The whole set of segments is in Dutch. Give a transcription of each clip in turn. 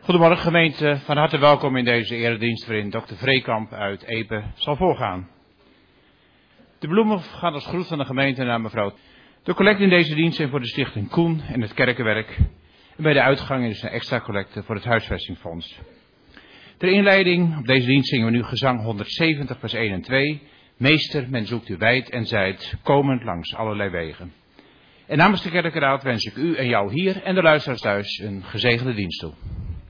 Goedemorgen gemeente, van harte welkom in deze eredienst waarin Dr. Vreekamp uit Epe zal voorgaan. De bloemen gaan als groet van de gemeente naar mevrouw. De collecte in deze dienst zijn voor de stichting Koen en het kerkenwerk. En bij de uitgang is een extra collecte voor het huisvestingfonds. Ter inleiding op deze dienst zingen we nu gezang 170 vers 1 en 2. Meester, men zoekt u wijd en zijd, komend langs allerlei wegen. En namens de kerkenraad wens ik u en jou hier en de luisteraars thuis een gezegende dienst toe.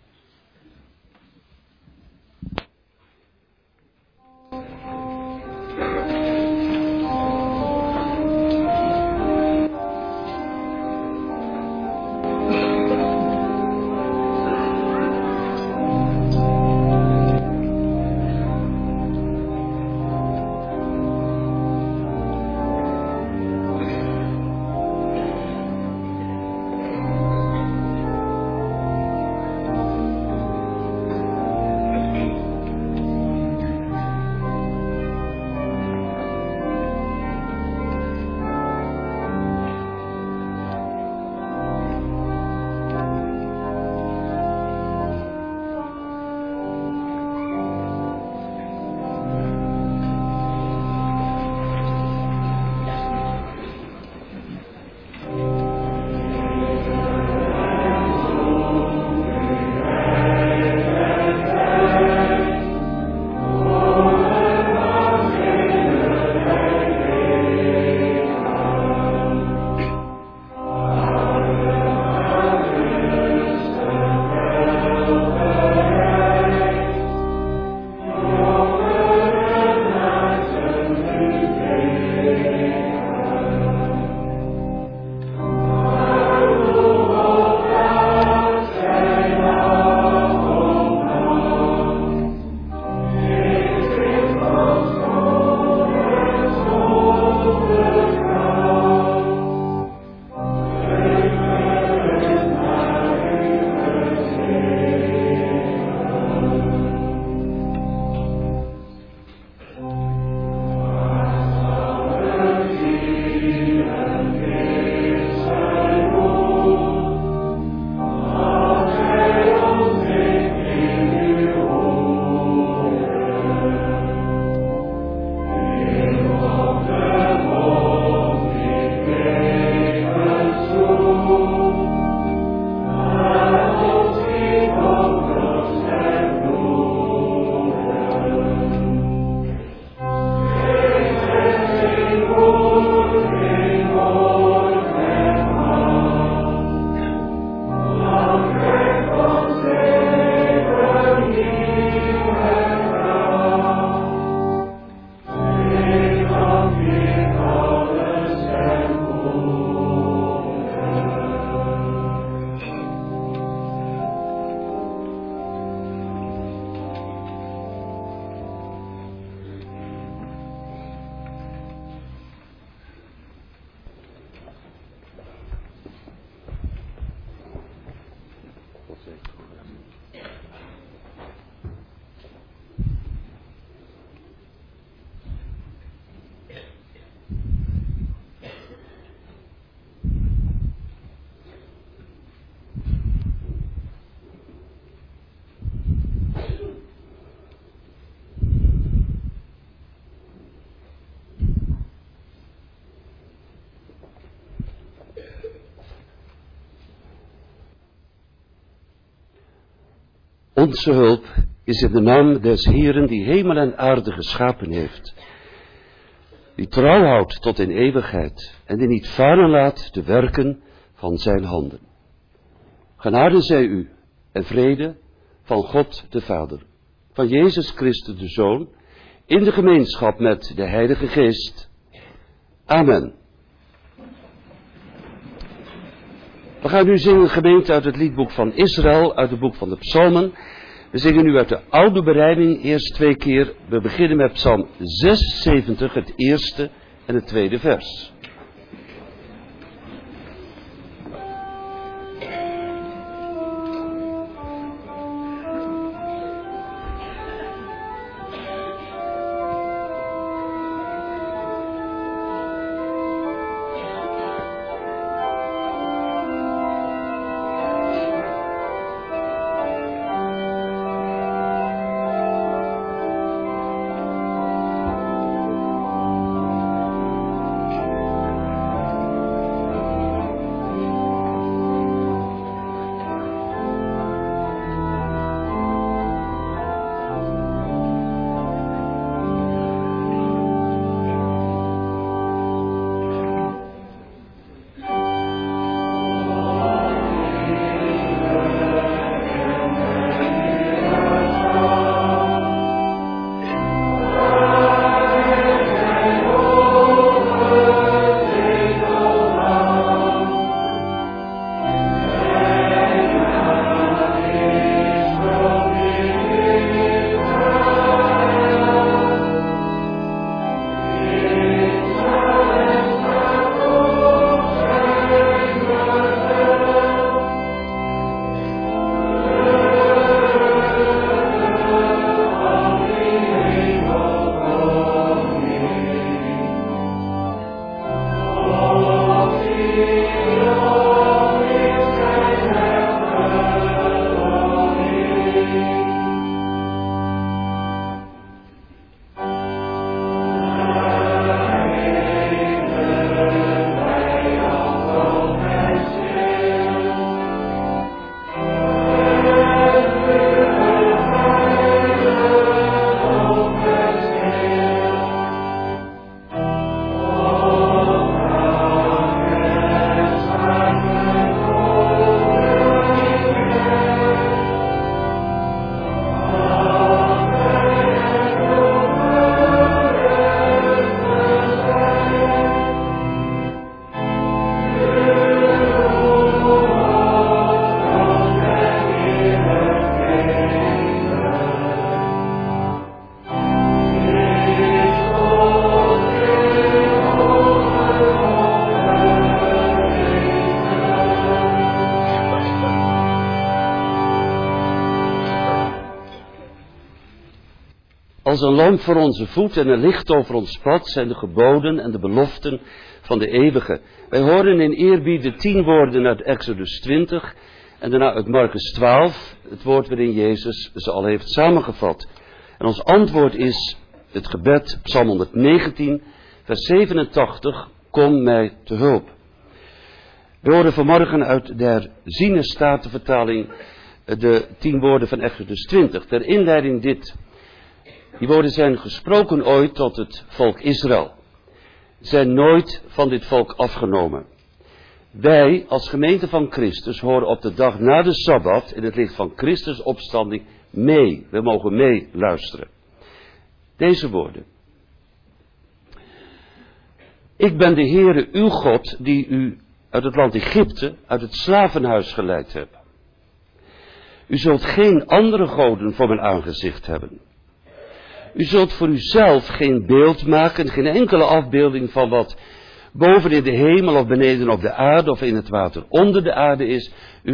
Onze hulp is in de naam des Heeren die hemel en aarde geschapen heeft, die trouw houdt tot in eeuwigheid en die niet varen laat de werken van zijn handen. Genade zij u en vrede van God de Vader, van Jezus Christus de Zoon, in de gemeenschap met de Heilige Geest. Amen. We gaan nu zingen, gemeente, uit het liedboek van Israël, uit het boek van de Psalmen. We zingen nu uit de oude berijming eerst 2 keer. We beginnen met Psalm 76, het eerste en het tweede vers. Als een lamp voor onze voet en een licht over ons pad zijn de geboden en de beloften van de eeuwige. Wij horen in eerbied de 10 woorden uit Exodus 20 en daarna uit Marcus 12, het woord waarin Jezus ze al heeft samengevat. En ons antwoord is het gebed, Psalm 119, vers 87, kom mij te hulp. We horen vanmorgen uit de herziene statenvertaling de 10 woorden van Exodus 20. Ter inleiding dit. Die woorden zijn gesproken ooit tot het volk Israël. Zijn nooit van dit volk afgenomen. Wij als gemeente van Christus horen op de dag na de Sabbat in het licht van Christus opstanding mee. We mogen mee luisteren. Deze woorden. Ik ben de Heere uw God die u uit het land Egypte, uit het slavenhuis geleid heb. U zult geen andere goden voor mijn aangezicht hebben. U zult voor uzelf geen beeld maken, geen enkele afbeelding van wat boven in de hemel of beneden op de aarde of in het water onder de aarde is.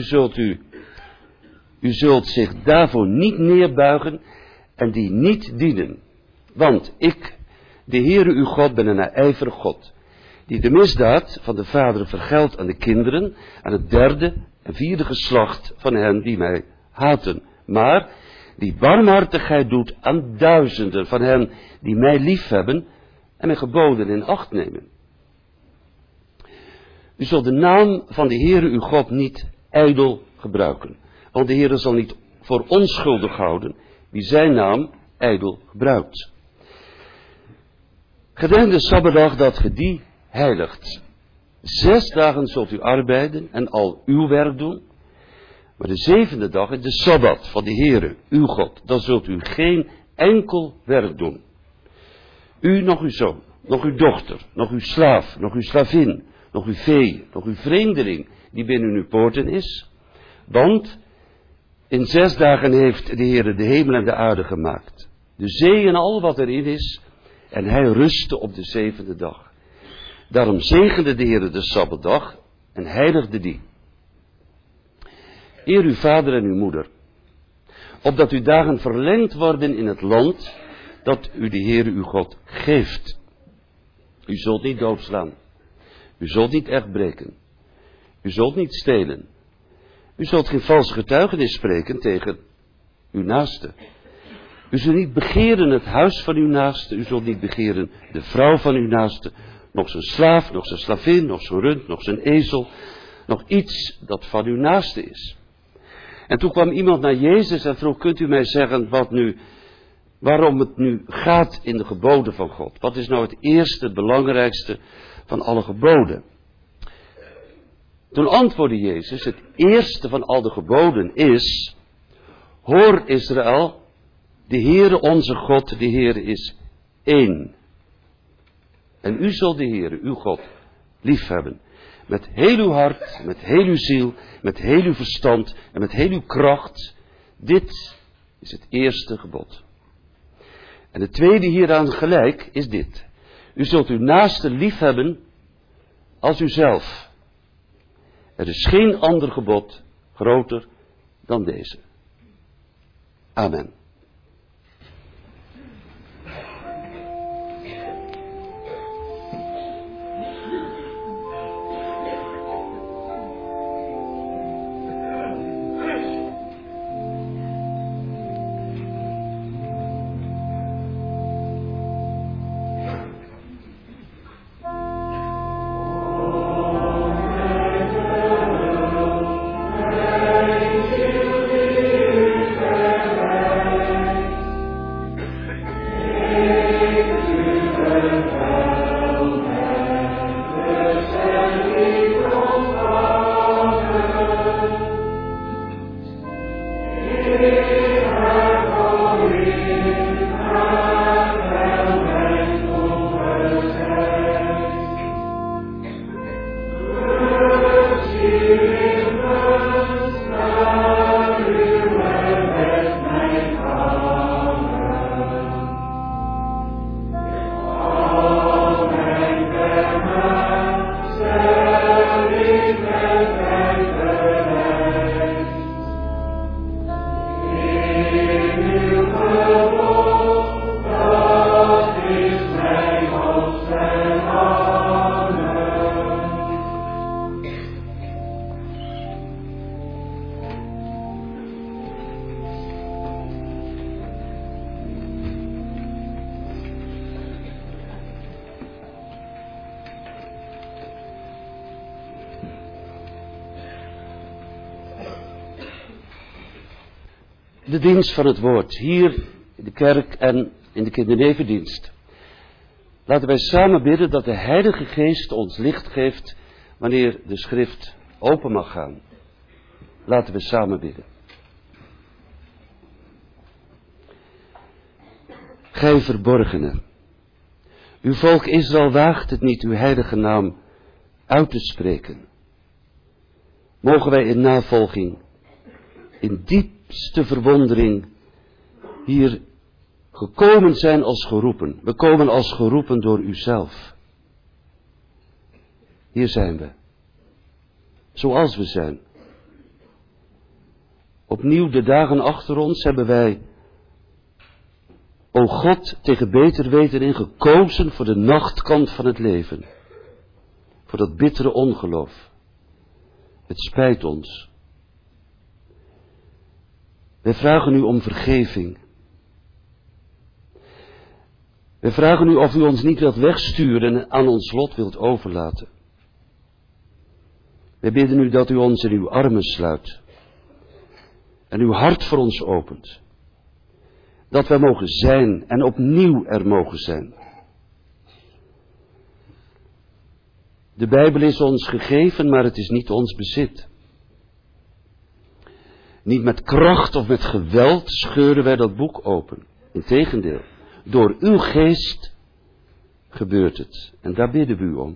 U zult zich daarvoor niet neerbuigen en die niet dienen. Want ik, de Heere uw God, ben een naijverig God, die de misdaad van de vaderen vergeldt aan de kinderen, aan het 3e en 4e geslacht van hen die mij haten. Maar die barmhartigheid doet aan duizenden van hen die mij liefhebben en mijn geboden in acht nemen. U zult de naam van de Heere uw God niet ijdel gebruiken, want de Heere zal niet voor onschuldig houden wie zijn naam ijdel gebruikt. Gedenk de Sabbatdag dat ge die heiligt. 6 dagen zult u arbeiden en al uw werk doen. Maar de 7e dag is de Sabbat van de Heere, uw God. Dan zult u geen enkel werk doen. U, nog uw zoon, nog uw dochter, nog uw slaaf, nog uw slavin, nog uw vee, nog uw vreemdeling die binnen uw poorten is. Want in 6 dagen heeft de Heere de hemel en de aarde gemaakt. De zee en al wat erin is. En hij rustte op de 7e dag. Daarom zegende de Heere de Sabbatdag en heiligde die. Eer uw vader en uw moeder, opdat uw dagen verlengd worden in het land dat u de Heere uw God geeft. U zult niet doodslaan. U zult niet echt breken. U zult niet stelen. U zult geen valse getuigenis spreken tegen uw naaste. U zult niet begeren het huis van uw naaste. U zult niet begeren de vrouw van uw naaste. Nog zijn slaaf, nog zijn slavin, nog zijn rund, nog zijn ezel. Nog iets dat van uw naaste is. En toen kwam iemand naar Jezus en vroeg, kunt u mij zeggen waarom het nu gaat in de geboden van God? Wat is nou het eerste, het belangrijkste van alle geboden? Toen antwoordde Jezus, het eerste van al de geboden is, hoor Israël, de Heere onze God, de Heere is één. En u zult de Heere, uw God, liefhebben. Met heel uw hart, met heel uw ziel, met heel uw verstand en met heel uw kracht. Dit is het eerste gebod. En het tweede hieraan gelijk is dit. U zult uw naaste liefhebben als uzelf. Er is geen ander gebod groter dan deze. Amen. de dienst van het woord, hier in de kerk en in de kindernevendienst. Laten wij samen bidden dat de Heilige Geest ons licht geeft wanneer de schrift open mag gaan. Laten we samen bidden. Gij verborgene, uw volk Israël waagt het niet uw heilige naam uit te spreken. Mogen wij in navolging, in diepste verwondering, hier gekomen zijn als geroepen. We komen als geroepen door uzelf. Hier zijn we, zoals we zijn. Opnieuw de dagen achter ons hebben wij, o God, tegen beter weten in gekozen voor de nachtkant van het leven. Voor dat bittere ongeloof. Het spijt ons. Wij vragen u om vergeving. Wij vragen u of u ons niet wilt wegsturen en aan ons lot wilt overlaten. Wij bidden u dat u ons in uw armen sluit. En uw hart voor ons opent. Dat wij mogen zijn en opnieuw er mogen zijn. De Bijbel is ons gegeven, maar het is niet ons bezit. Niet met kracht of met geweld scheuren wij dat boek open. Integendeel, door uw geest gebeurt het. En daar bidden we u om.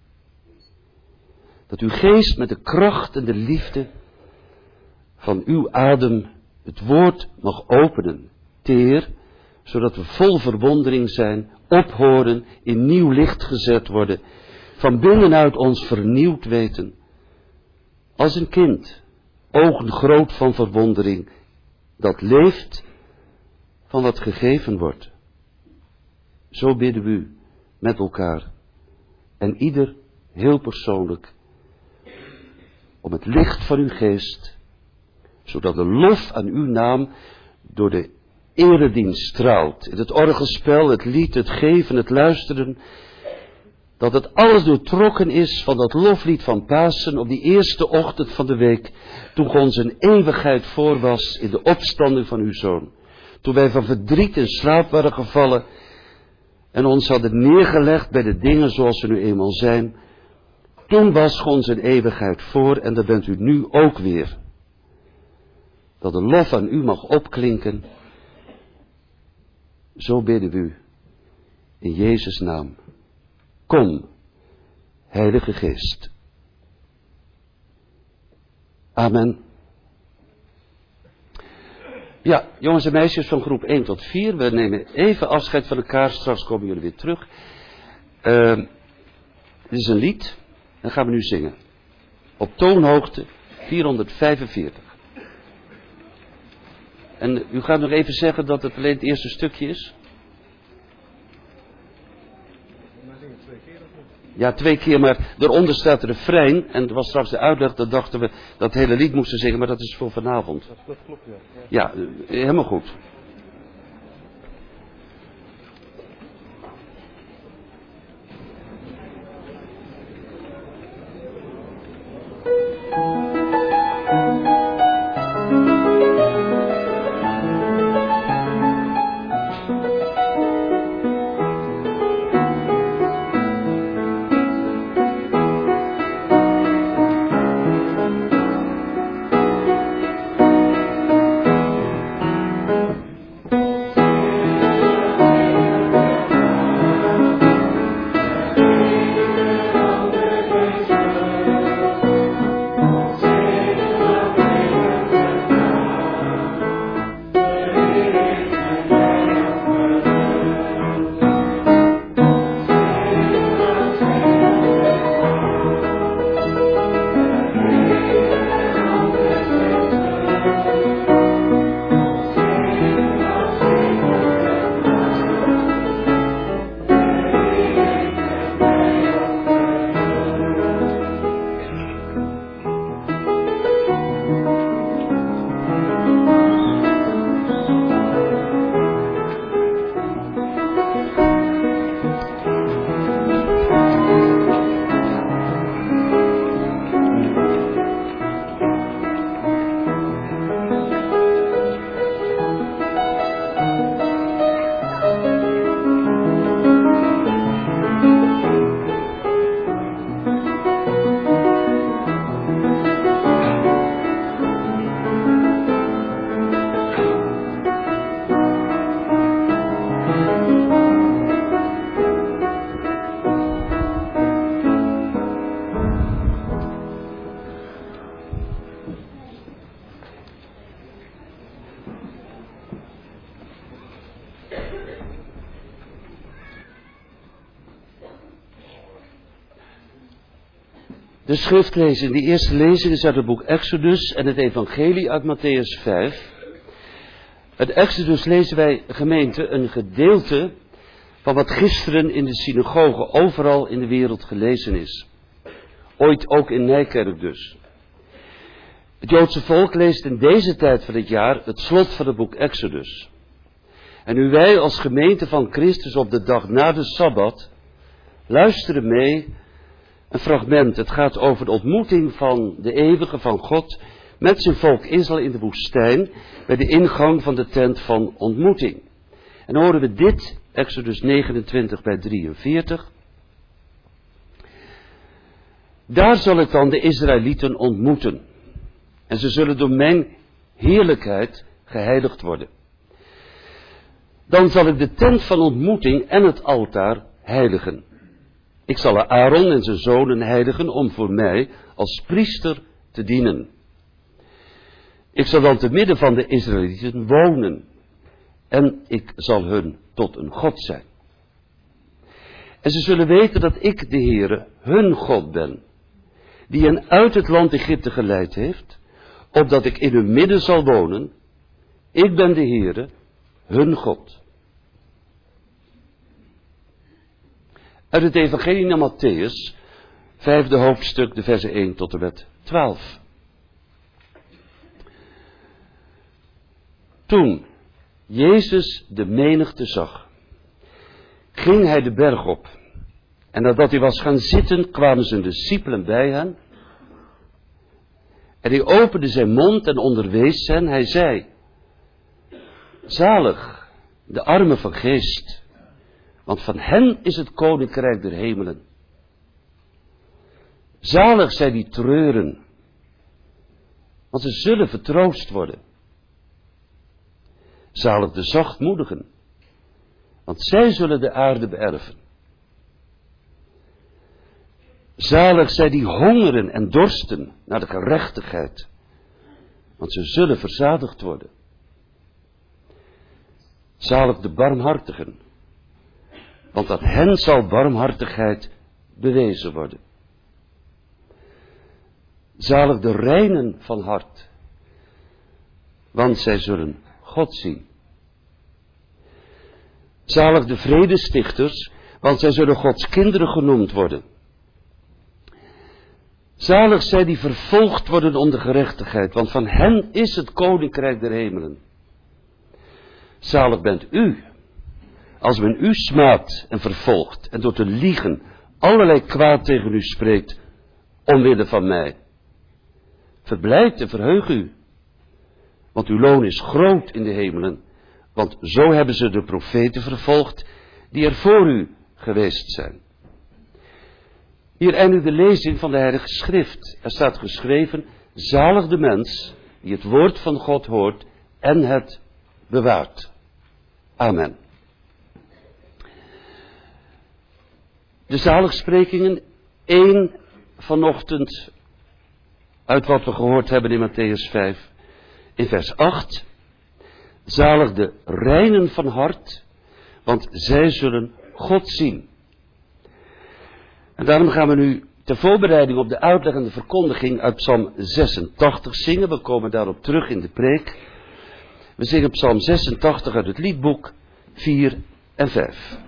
Dat uw geest met de kracht en de liefde van uw adem het woord mag openen. Teer, zodat we vol verwondering zijn, ophoren, in nieuw licht gezet worden, van binnenuit ons vernieuwd weten, als een kind, ogen groot van verwondering, dat leeft van wat gegeven wordt. Zo bidden we u met elkaar en ieder heel persoonlijk om het licht van uw geest, zodat de lof aan uw naam door de eredienst straalt. In het orgelspel, het lied, het geven, het luisteren. Dat het alles doortrokken is van dat loflied van Pasen op die eerste ochtend van de week. Toen ons een eeuwigheid voor was in de opstanding van uw Zoon. Toen wij van verdriet in slaap waren gevallen. En ons hadden neergelegd bij de dingen zoals ze nu eenmaal zijn. Toen was ons een eeuwigheid voor en daar bent u nu ook weer. Dat de lof aan u mag opklinken. Zo bidden we u, in Jezus' naam. Kom, Heilige Geest. Amen. Ja, jongens en meisjes van groep 1 tot 4, we nemen even afscheid van elkaar, straks komen jullie weer terug. Dit is een lied, dat gaan we nu zingen. Op toonhoogte 445. En u gaat nog even zeggen dat het alleen het eerste stukje is? Ja, 2 keer, maar eronder staat de refrein. En er was straks de uitleg, dat dachten we dat het hele lied moesten zingen, maar dat is voor vanavond. Dat klopt, ja. Ja, helemaal goed. De schriftlezing, de eerste lezing is uit het boek Exodus en het evangelie uit Mattheüs 5. Uit Exodus lezen wij, gemeente, een gedeelte van wat gisteren in de synagoge overal in de wereld gelezen is. Ooit ook in Nijkerk dus. Het Joodse volk leest in deze tijd van het jaar het slot van het boek Exodus. En nu wij als gemeente van Christus op de dag na de Sabbat luisteren mee een fragment. Het gaat over de ontmoeting van de eeuwige, van God, met zijn volk Israël in de woestijn, bij de ingang van de tent van ontmoeting. En dan horen we dit, Exodus 29 bij 43. Daar zal ik dan de Israëlieten ontmoeten. En ze zullen door mijn heerlijkheid geheiligd worden. Dan zal ik de tent van ontmoeting en het altaar heiligen. Ik zal Aaron en zijn zonen heiligen om voor mij als priester te dienen. Ik zal dan te midden van de Israëlieten wonen. En ik zal hun tot een God zijn. En ze zullen weten dat ik de Heere, hun God ben. Die hen uit het land Egypte geleid heeft. Opdat ik in hun midden zal wonen. Ik ben de Heere, hun God. Uit het evangelie naar Mattheüs, 5e hoofdstuk, de versen 1 tot en met 12. Toen Jezus de menigte zag, ging hij de berg op. En nadat hij was gaan zitten, kwamen zijn discipelen bij hen. En hij opende zijn mond en onderwees hen. Hij zei, zalig de armen van geest, want van hen is het koninkrijk der hemelen. Zalig zij die treuren, want ze zullen vertroost worden. Zalig de zachtmoedigen, want zij zullen de aarde beërven. Zalig zij die hongeren en dorsten naar de gerechtigheid, want ze zullen verzadigd worden. Zalig de barmhartigen, want aan hen zal barmhartigheid bewezen worden. Zalig de reinen van hart, want zij zullen God zien. Zalig de vredestichters, want zij zullen Gods kinderen genoemd worden. Zalig zij die vervolgd worden om de gerechtigheid, want van hen is het koninkrijk der hemelen. Zalig bent u, als men u smaadt en vervolgt en door te liegen allerlei kwaad tegen u spreekt, omwille van mij. Verblijd en verheug u, want uw loon is groot in de hemelen, want zo hebben ze de profeten vervolgd die er voor u geweest zijn. Hier eindigt de lezing van de Heilige Schrift. Er staat geschreven, zalig de mens die het woord van God hoort en het bewaart. Amen. De zaligsprekingen, 1 vanochtend uit wat we gehoord hebben in Mattheüs 5, in vers 8. Zalig de reinen van hart, want zij zullen God zien. En daarom gaan we nu ter voorbereiding op de uitleg en de verkondiging uit Psalm 86 zingen. We komen daarop terug in de preek. We zingen Psalm 86 uit het liedboek 4 en 5.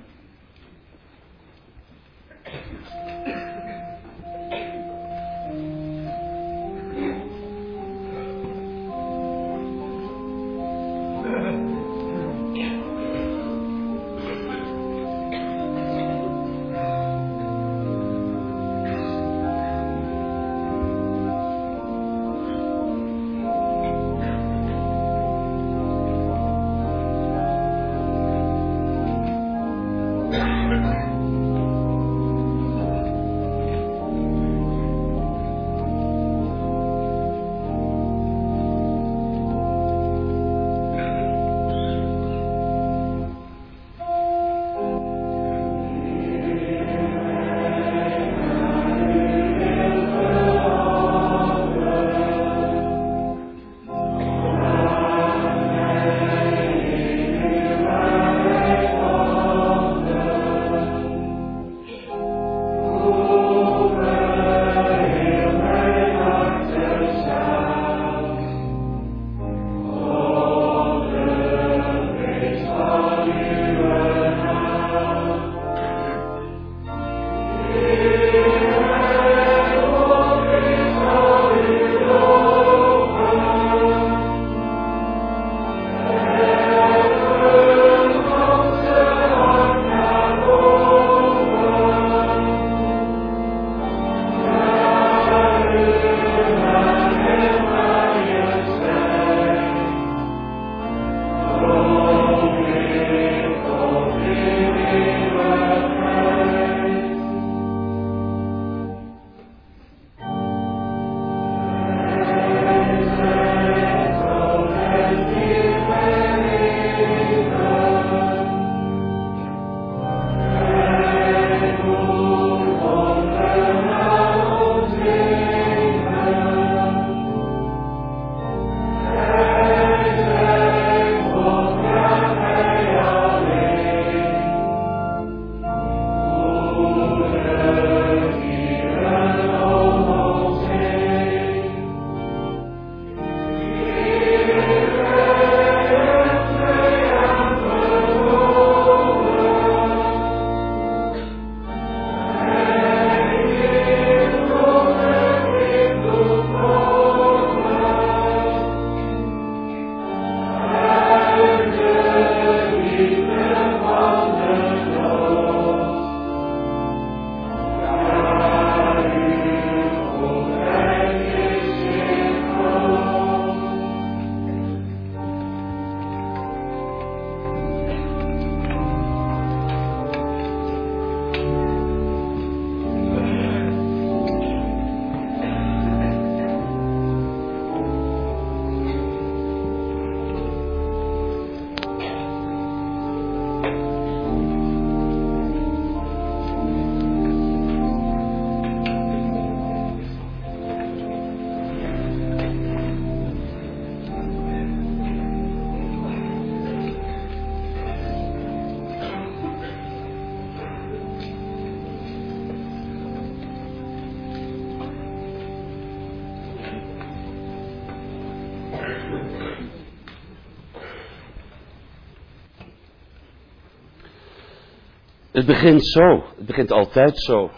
Het begint zo. Het begint altijd zo.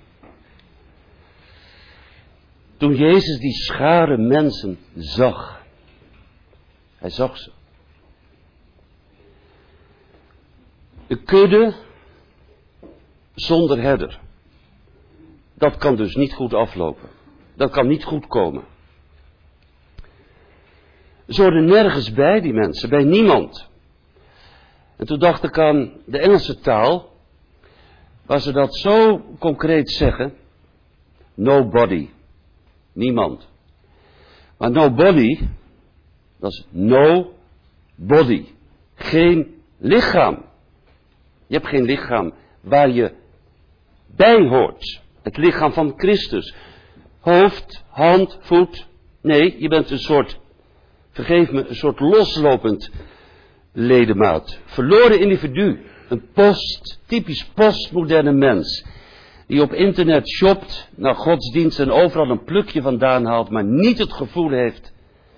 Toen Jezus die schare mensen zag. Hij zag ze. De kudde zonder herder. Dat kan dus niet goed aflopen. Dat kan niet goed komen. Ze hoorden nergens bij, die mensen, bij niemand. En toen dacht ik aan de Engelse taal, waar ze dat zo concreet zeggen. Nobody. Niemand. Maar nobody, dat is no body. Geen lichaam. Je hebt geen lichaam waar je bij hoort. Het lichaam van Christus. Hoofd, hand, voet. Nee, je bent een soort, vergeef me, een soort loslopend ledemaat. Verloren individu. Een typisch postmoderne mens. Die op internet shopt naar godsdienst en overal een plukje vandaan haalt, maar niet het gevoel heeft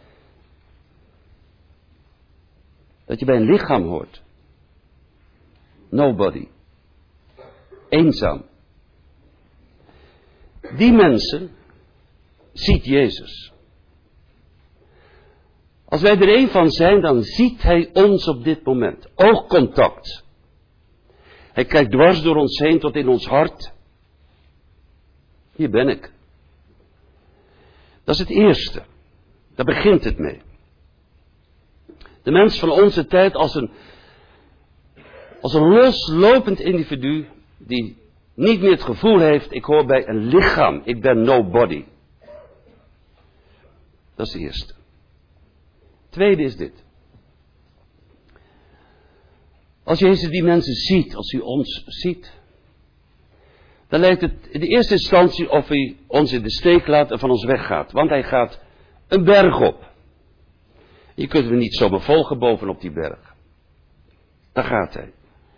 dat je bij een lichaam hoort. Nobody. Eenzaam. Die mensen ziet Jezus. Als wij er een van zijn, dan ziet hij ons op dit moment. Oogcontact. Hij kijkt dwars door ons heen tot in ons hart. Hier ben ik. Dat is het eerste. Daar begint het mee. De mens van onze tijd als een loslopend individu die niet meer het gevoel heeft, ik hoor bij een lichaam, ik ben nobody. Dat is de eerste. Tweede is dit. Als Jezus die mensen ziet, als hij ons ziet, dan lijkt het in de eerste instantie of hij ons in de steek laat en van ons weggaat. Want hij gaat een berg op. Je kunt hem niet zomaar volgen bovenop die berg. Daar gaat hij.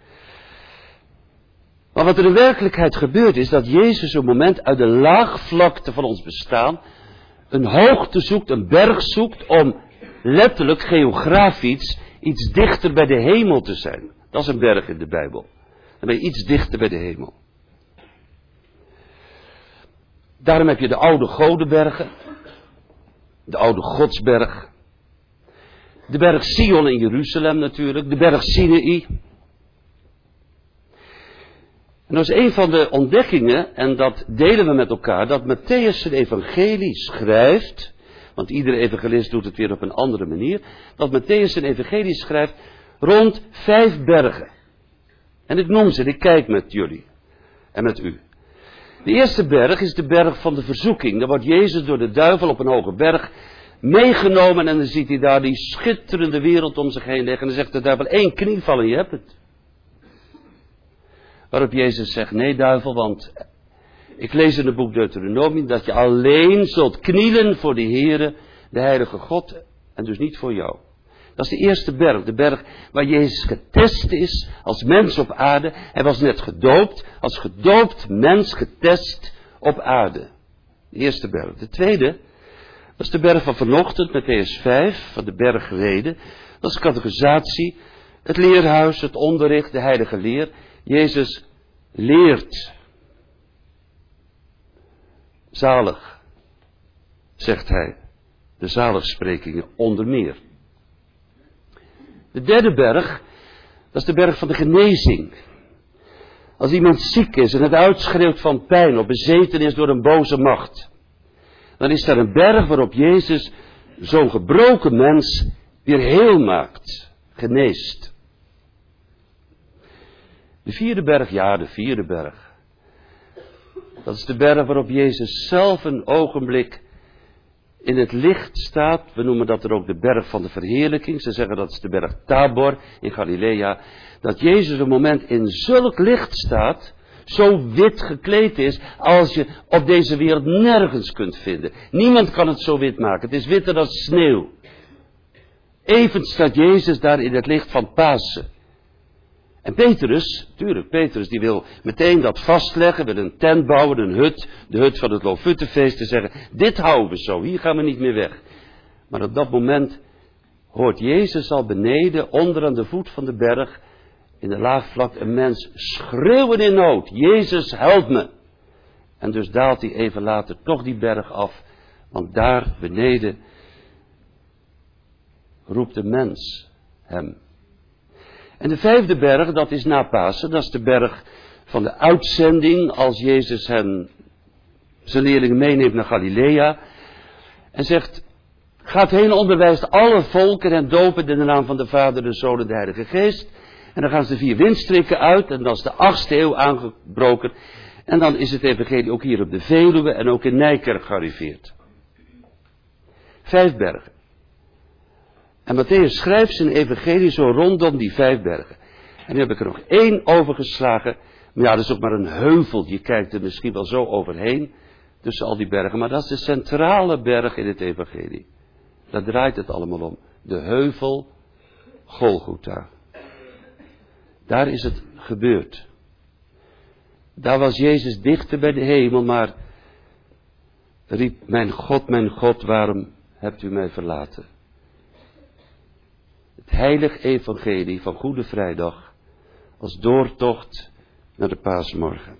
Maar wat er in werkelijkheid gebeurt is dat Jezus een moment uit de laagvlakte van ons bestaan een hoogte zoekt, een berg zoekt om letterlijk geografisch iets dichter bij de hemel te zijn. Dat is een berg in de Bijbel. Dan ben je iets dichter bij de hemel. Daarom heb je de oude godenbergen, de oude godsberg, de berg Sion in Jeruzalem natuurlijk, de berg Sinaï. En dat is een van de ontdekkingen, en dat delen we met elkaar, dat Mattheüs zijn evangelie schrijft, want iedere evangelist doet het weer op een andere manier, dat Mattheüs zijn evangelie schrijft rond 5 bergen. En ik noem ze, ik kijk met jullie en met u. De eerste berg is de berg van de verzoeking. Daar wordt Jezus door de duivel op een hoge berg meegenomen en dan ziet hij daar die schitterende wereld om zich heen liggen. En dan zegt de duivel, 1 knie vallen, je hebt het. Waarop Jezus zegt, nee duivel, want ik lees in het boek Deuteronomium dat je alleen zult knielen voor de Heere, de heilige God, en dus niet voor jou. Dat is de eerste berg, de berg waar Jezus getest is als mens op aarde. Hij was net gedoopt, als gedoopt mens getest op aarde. De eerste berg. De tweede, dat is de berg van vanochtend, Mattheüs 5, van de bergreden. Dat is catechisatie, het leerhuis, het onderricht, de heilige leer. Jezus leert. Zalig, zegt hij. De zaligsprekingen onder meer. De derde berg, dat is de berg van de genezing. Als iemand ziek is en het uitschreeuwt van pijn of bezeten is door een boze macht, dan is daar een berg waarop Jezus zo'n gebroken mens weer heel maakt, geneest. De vierde berg, ja, de vierde berg. Dat is de berg waarop Jezus zelf een ogenblik in het licht staat. We noemen dat er ook de berg van de verheerlijking. Ze zeggen dat is de berg Tabor in Galilea. Dat Jezus een moment in zulk licht staat, zo wit gekleed is, als je op deze wereld nergens kunt vinden. Niemand kan het zo wit maken. Het is witter dan sneeuw. Even staat Jezus daar in het licht van Pasen. En Petrus die wil meteen dat vastleggen, wil een tent bouwen, een hut, de hut van het Loofhuttenfeest, te zeggen, dit houden we zo, hier gaan we niet meer weg. Maar op dat moment hoort Jezus al beneden, onder aan de voet van de berg, in de laagvlakte een mens schreeuwen in nood. Jezus, help me. En dus daalt hij even later toch die berg af. Want daar beneden roept de mens hem. En de 5e berg, dat is na Pasen. Dat is de berg van de uitzending. Als Jezus zijn leerlingen meeneemt naar Galilea. En zegt, gaat heen, onderwijst alle volken en dopen in de naam van de Vader, de Zoon en de Heilige Geest. En dan gaan ze de 4 windstreken uit. En dan is de 8e eeuw aangebroken. En dan is het evangelie ook hier op de Veluwe en ook in Nijkerk gearriveerd. 5 bergen. En Matthäus schrijft zijn evangelie zo rondom die 5 bergen. En nu heb ik er nog 1 overgeslagen. Maar ja, dat is ook maar een heuvel. Je kijkt er misschien wel zo overheen. Tussen al die bergen. Maar dat is de centrale berg in het evangelie. Daar draait het allemaal om. De heuvel Golgotha. Daar is het gebeurd. Daar was Jezus dichter bij de hemel, maar riep, mijn God, waarom hebt u mij verlaten? Het heilig evangelie van Goede Vrijdag als doortocht naar de paasmorgen.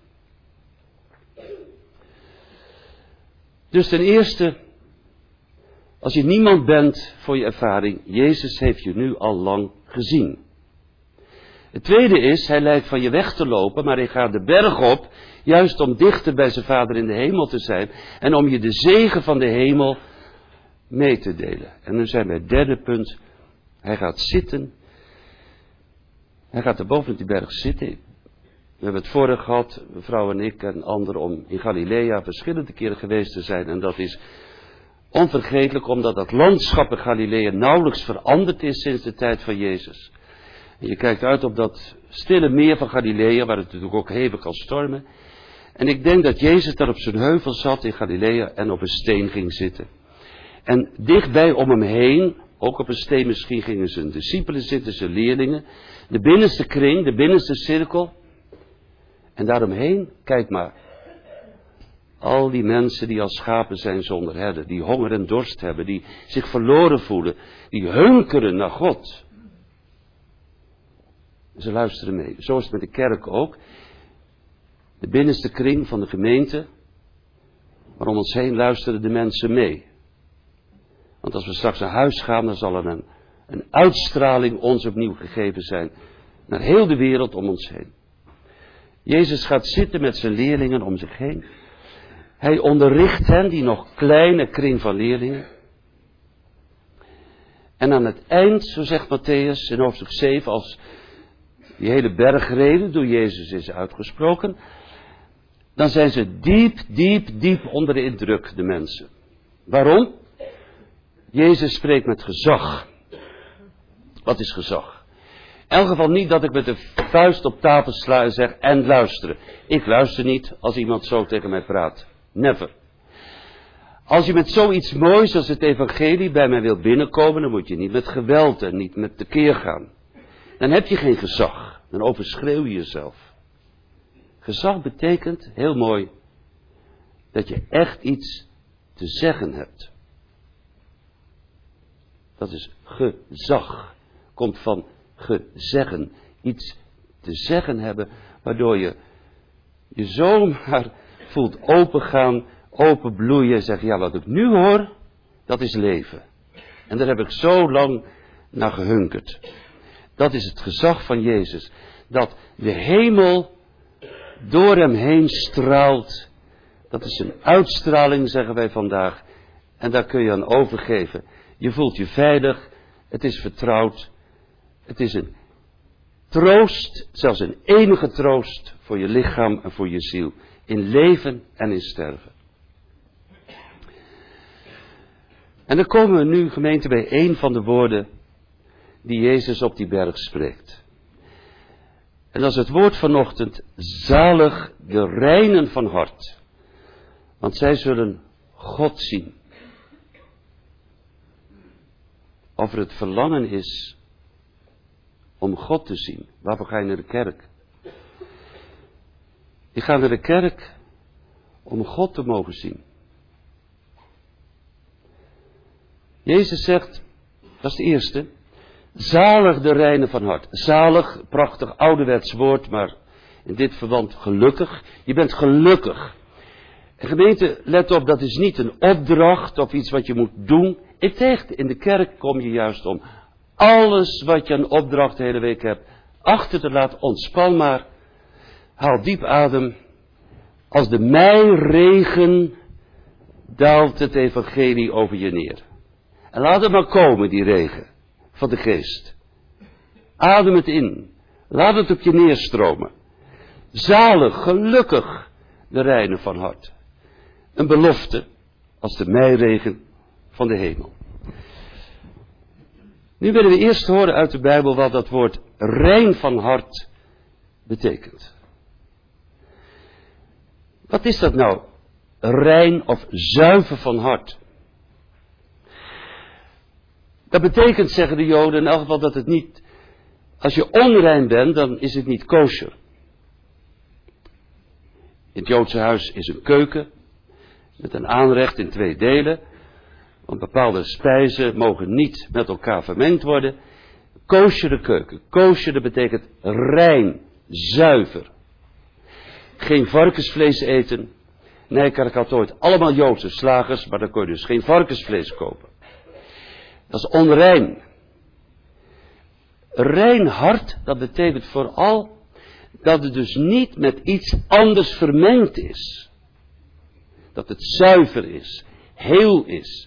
Dus ten eerste, als je niemand bent voor je ervaring, Jezus heeft je nu al lang gezien. Het tweede is, hij lijkt van je weg te lopen, maar hij gaat de berg op, juist om dichter bij zijn Vader in de hemel te zijn en om je de zegen van de hemel mee te delen. En nu zijn we het 3e punt, hij gaat zitten, hij gaat er boven op die berg zitten. We hebben het vorig gehad, mevrouw en ik en anderen, om in Galilea verschillende keren geweest te zijn. En dat is onvergetelijk, omdat dat landschap in Galilea nauwelijks veranderd is sinds de tijd van Jezus. En je kijkt uit op dat stille meer van Galilea, waar het natuurlijk ook hevig kan stormen. En ik denk dat Jezus daar op zijn heuvel zat in Galilea en op een steen ging zitten. En dichtbij om hem heen, ook op een steen misschien, gingen zijn discipelen zitten, zijn leerlingen. De binnenste kring, de binnenste cirkel. En daaromheen, kijk maar. Al die mensen die als schapen zijn zonder herder, die honger en dorst hebben, die zich verloren voelen, die hunkeren naar God. Ze luisteren mee. Zo is het met de kerk ook. De binnenste kring van de gemeente. Maar om ons heen luisteren de mensen mee. Want als we straks naar huis gaan, dan zal er een uitstraling ons opnieuw gegeven zijn. Naar heel de wereld om ons heen. Jezus gaat zitten met zijn leerlingen om zich heen. Hij onderricht hen, die nog kleine kring van leerlingen. En aan het eind, zo zegt Matthäus in hoofdstuk 7, als die hele bergrede door Jezus is uitgesproken, dan zijn ze diep onder de indruk, de mensen. Waarom? Jezus spreekt met gezag. Wat is gezag? In elk geval niet dat ik met de vuist op tafel sla en zeg, en luisteren. Ik luister niet als iemand zo tegen mij praat. Never. Als je met zoiets moois als het evangelie bij mij wilt binnenkomen, dan moet je niet met geweld en niet met tekeer gaan. Dan heb je geen gezag. Dan overschreeuw je jezelf. Gezag betekent, heel mooi, dat je echt iets te zeggen hebt. Dat is gezag. Komt van gezeggen. Iets te zeggen hebben, waardoor je zomaar voelt opengaan, openbloeien en zegt, ja, wat ik nu hoor, dat is leven. En daar heb ik zo lang naar gehunkerd. Dat is het gezag van Jezus. Dat de hemel door hem heen straalt. Dat is een uitstraling, zeggen wij vandaag. En daar kun je aan overgeven. Je voelt je veilig. Het is vertrouwd. Het is een troost, zelfs een enige troost voor je lichaam en voor je ziel. In leven en in sterven. En dan komen we nu, gemeente, bij een van de woorden die Jezus op die berg spreekt. En dat is het woord vanochtend, zalig de reinen van hart. Want zij zullen God zien. Of er het verlangen is om God te zien. Waarvoor ga je naar de kerk? Je gaat naar de kerk om God te mogen zien. Jezus zegt, dat is de eerste, Zalig de reine van hart. Zalig, prachtig ouderwets woord, maar in dit verband gelukkig. Je bent gelukkig. En gemeente, let op, dat is niet een opdracht of iets wat je moet doen. Integendeel, in de kerk kom je juist om alles wat je een opdracht de hele week hebt achter te laten. Ontspan maar. Haal diep adem. Als de meiregen daalt het evangelie over je neer. En laat het maar komen, die regen van de geest. Adem het in. Laat het op je neerstromen. Zalig, gelukkig, de reine van hart. Een belofte als de meiregen van de hemel. Nu willen we eerst horen uit de Bijbel wat dat woord rein van hart betekent. Wat is dat nou? Rein of zuiver van hart. Dat betekent, zeggen de Joden, in elk geval dat het niet, als je onrein bent, dan is het niet kosher. In het Joodse huis is een keuken, met een aanrecht in 2 delen, want bepaalde spijzen mogen niet met elkaar vermengd worden. Kosher keuken. Kosher, dat betekent rein, zuiver. Geen varkensvlees eten. Nee, ik had ooit allemaal Joodse slagers, maar dan kon je dus geen varkensvlees kopen. Dat is onrein. Rein hart, dat betekent vooral dat het dus niet met iets anders vermengd is. Dat het zuiver is, heel is.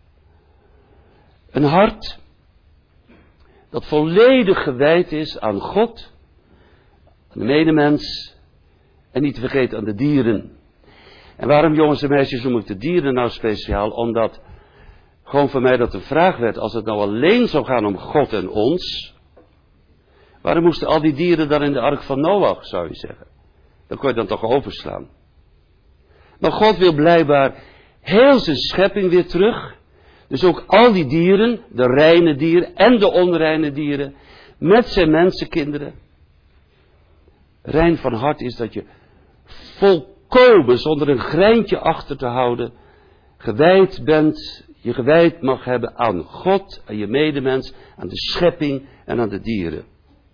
Een hart dat volledig gewijd is aan God, aan de medemens en niet te vergeten aan de dieren. En waarom, jongens en meisjes, noem ik de dieren nou speciaal? Omdat gewoon voor mij dat een vraag werd, als het nou alleen zou gaan om God en ons, waarom moesten al die dieren dan in de ark van Noach, zou je zeggen? Dat kon je dan toch overslaan. Maar God wil blijkbaar heel zijn schepping weer terug. Dus ook al die dieren, de reine dieren en de onreine dieren, met zijn mensenkinderen. Rein van hart is dat je volkomen, zonder een greintje achter te houden, gewijd bent, je gewijd mag hebben aan God, aan je medemens, aan de schepping en aan de dieren.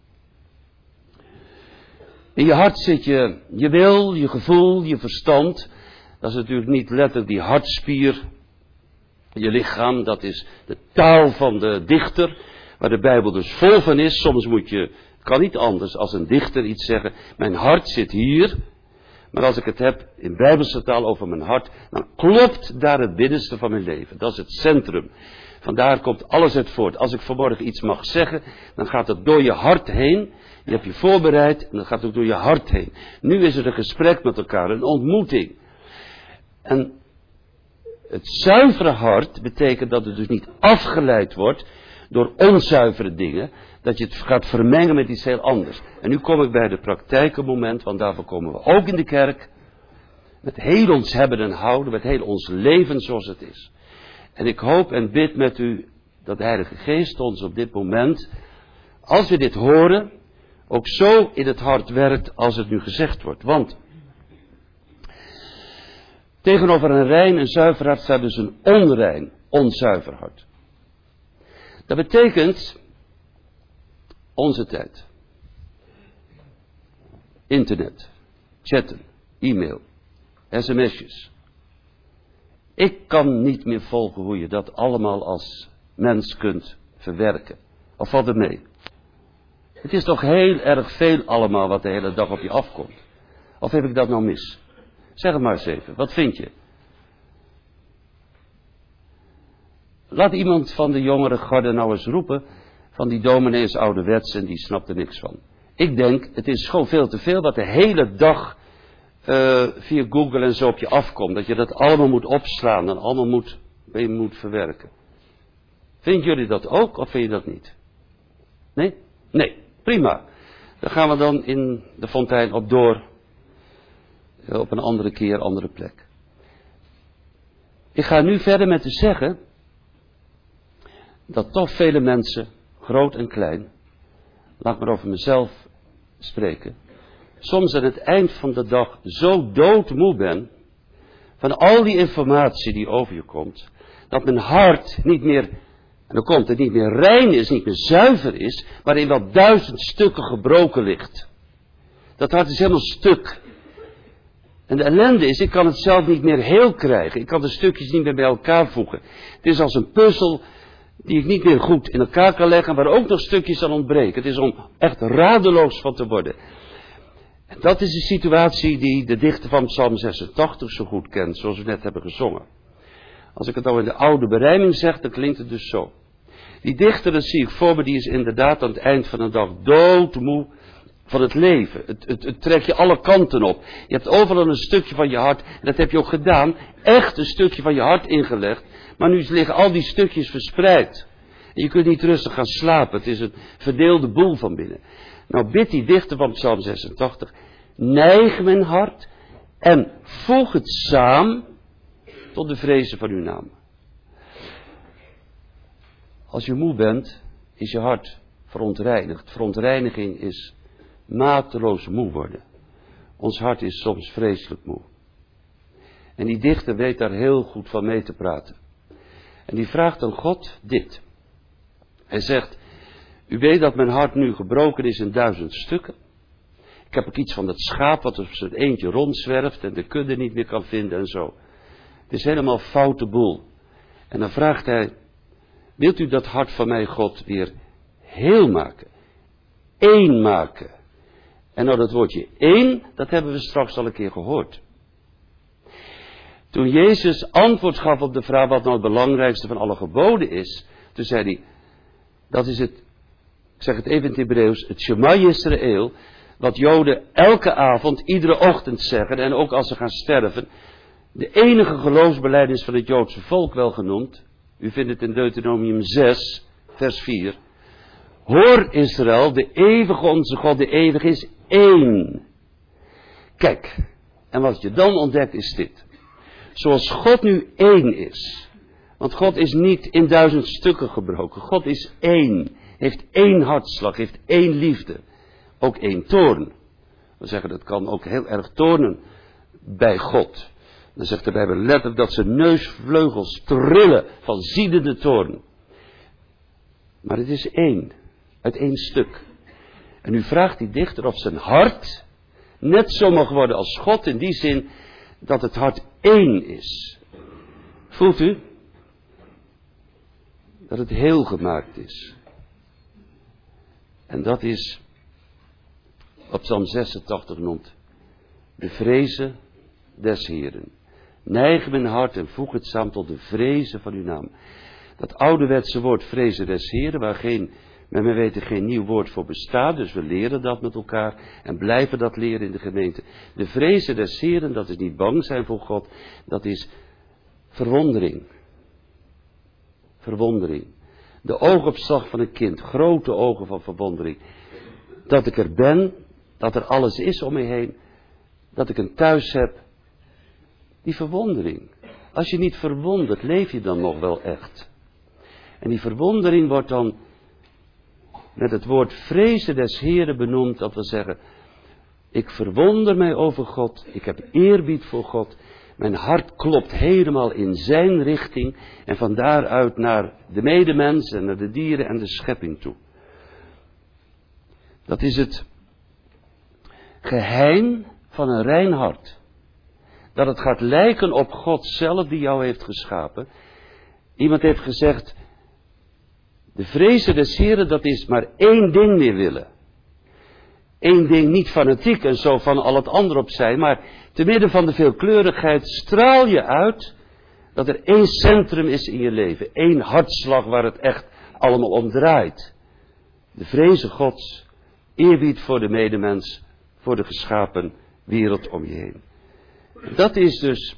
In je hart zit je wil, je gevoel, je verstand. Dat is natuurlijk niet letterlijk die hartspier. Je lichaam, dat is de taal van de dichter, waar de Bijbel dus vol van is. Soms moet je, het kan niet anders als een dichter iets zeggen, mijn hart zit hier. Maar als ik het heb in Bijbelse taal over mijn hart, dan klopt daar het binnenste van mijn leven. Dat is het centrum. Vandaar komt alles uit voort. Als ik vanmorgen iets mag zeggen, dan gaat het door je hart heen. Je hebt je voorbereid en dat gaat ook door je hart heen. Nu is er een gesprek met elkaar, een ontmoeting. En het zuivere hart betekent dat het dus niet afgeleid wordt door onzuivere dingen. Dat je het gaat vermengen met iets heel anders. En nu kom ik bij de praktijkenmoment, want daarvoor komen we ook in de kerk. Met heel ons hebben en houden, met heel ons leven zoals het is. En ik hoop en bid met u dat de Heilige Geest ons op dit moment, als we dit horen, ook zo in het hart werkt als het nu gezegd wordt. Want tegenover een rein en zuiver hart staat dus een onrein, onzuiver hart. Dat betekent onze tijd. Internet, chatten, e-mail, sms'jes. Ik kan niet meer volgen hoe je dat allemaal als mens kunt verwerken. Of valt het mee? Het is toch heel erg veel allemaal wat de hele dag op je afkomt. Of heb ik dat nou mis? Zeg het maar eens even, wat vind je? Laat iemand van de jongere garde nou eens roepen, van die dominee is ouderwets en die snapt er niks van. Ik denk, het is gewoon veel te veel wat de hele dag via Google en zo op je afkomt. Dat je dat allemaal moet opslaan en allemaal moet verwerken. Vinden jullie dat ook of vind je dat niet? Nee? Nee, prima. Dan gaan we dan in de fontein op door. Op een andere keer, andere plek. Ik ga nu verder met te zeggen dat toch vele mensen, groot en klein, laat maar over mezelf spreken, soms aan het eind van de dag zo doodmoe ben van al die informatie die over je komt, dat mijn hart niet meer En dan komt het niet meer rein is, niet meer zuiver is, maar in wat 1000 stukken gebroken ligt. Dat hart is helemaal stuk. En de ellende is, ik kan het zelf niet meer heel krijgen. Ik kan de stukjes niet meer bij elkaar voegen. Het is als een puzzel die ik niet meer goed in elkaar kan leggen, waar ook nog stukjes aan ontbreken. Het is om echt radeloos van te worden. En dat is de situatie die de dichter van Psalm 86 zo goed kent, zoals we net hebben gezongen. Als ik het nou in de oude berijming zeg, dan klinkt het dus zo. Die dichter, dat zie ik voor me, die is inderdaad aan het eind van de dag doodmoe van het leven. Het trekt je alle kanten op. Je hebt overal een stukje van je hart, en dat heb je ook gedaan, echt een stukje van je hart ingelegd. Maar nu liggen al die stukjes verspreid. En je kunt niet rustig gaan slapen, het is een verdeelde boel van binnen. Nou bidt die dichter van Psalm 86, neig mijn hart en voeg het samen tot de vrezen van uw naam. Als je moe bent, is je hart verontreinigd. Verontreiniging is mateloos moe worden. Ons hart is soms vreselijk moe. En die dichter weet daar heel goed van mee te praten. En die vraagt aan God dit. Hij zegt, u weet dat mijn hart nu gebroken is in 1000 stukken. Ik heb ook iets van dat schaap wat op zijn eentje rondzwerft en de kudde niet meer kan vinden en zo. Het is helemaal foute boel. En dan vraagt hij, wilt u dat hart van mij, God, weer heel maken? Eén maken. En nou dat woordje één, dat hebben we straks al een keer gehoord. Toen Jezus antwoord gaf op de vraag wat nou het belangrijkste van alle geboden is, toen zei hij, dat is het, ik zeg het even in het Hebreeuws, het Shema Yisrael, wat Joden elke avond, iedere ochtend zeggen, en ook als ze gaan sterven, de enige geloofsbelijdenis van het Joodse volk wel genoemd, u vindt het in Deuteronomium 6, vers 4, hoor Israël, de eeuwige onze God, de eeuwige is één. Kijk, en wat je dan ontdekt is dit. Zoals God nu één is, want God is niet in 1000 stukken gebroken, God is één, heeft één hartslag, heeft één liefde, ook één toorn. We zeggen dat kan ook heel erg toornen bij God. Dan zegt de Bijbel letterlijk dat zijn neusvleugels trillen van ziedende toorn. Maar het is één, uit één stuk. En nu vraagt die dichter of zijn hart net zo mag worden als God, in die zin dat het hart één is. Voelt u? Dat het heel gemaakt is. En dat is, op Psalm 86 noemt, de vrezen des Heeren. Neig mijn hart en voeg het samen tot de vrezen van uw naam. Dat ouderwetse woord vrezen des Heeren, waar met mijn weten geen nieuw woord voor bestaat, dus we leren dat met elkaar en blijven dat leren in de gemeente. De vrezen des Heeren, dat is niet bang zijn voor God, dat is verwondering. Verwondering. De oogopslag van een kind, grote ogen van verwondering. Dat ik er ben, dat er alles is om me heen, dat ik een thuis heb. Die verwondering. Als je niet verwondert, leef je dan nog wel echt. En die verwondering wordt dan met het woord vrezen des Heeren benoemd, dat wil zeggen, ik verwonder mij over God, ik heb eerbied voor God, mijn hart klopt helemaal in zijn richting en van daaruit naar de medemens en naar de dieren en de schepping toe. Dat is het geheim van een rein hart. Dat het gaat lijken op God zelf die jou heeft geschapen. Iemand heeft gezegd, de vrezen des Heeren, dat is maar één ding meer willen. Eén ding, niet fanatiek en zo van al het andere opzij, maar te midden van de veelkleurigheid straal je uit dat er één centrum is in je leven. Één hartslag waar het echt allemaal om draait. De vrezen Gods, eerbied voor de medemens, voor de geschapen wereld om je heen. Dat is dus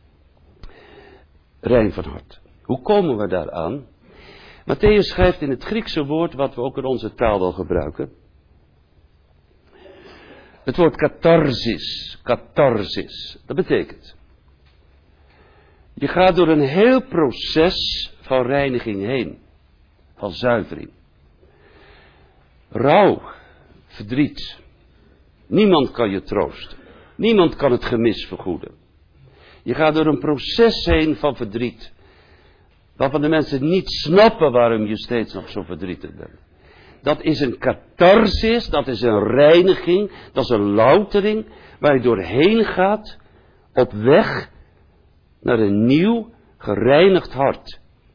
rein van hart. Hoe komen we daaraan? Matthäus schrijft in het Griekse woord, wat we ook in onze taal wel gebruiken. Het woord katharsis. Katharsis. Dat betekent, je gaat door een heel proces van reiniging heen. Van zuivering. Rouw. Verdriet. Niemand kan je troosten. Niemand kan het gemis vergoeden. Je gaat door een proces heen van verdriet. Waarvan de mensen niet snappen waarom je steeds nog zo verdrietig bent. Dat is een catharsis, dat is een reiniging, dat is een loutering waar je doorheen gaat op weg naar een nieuw gereinigd hart.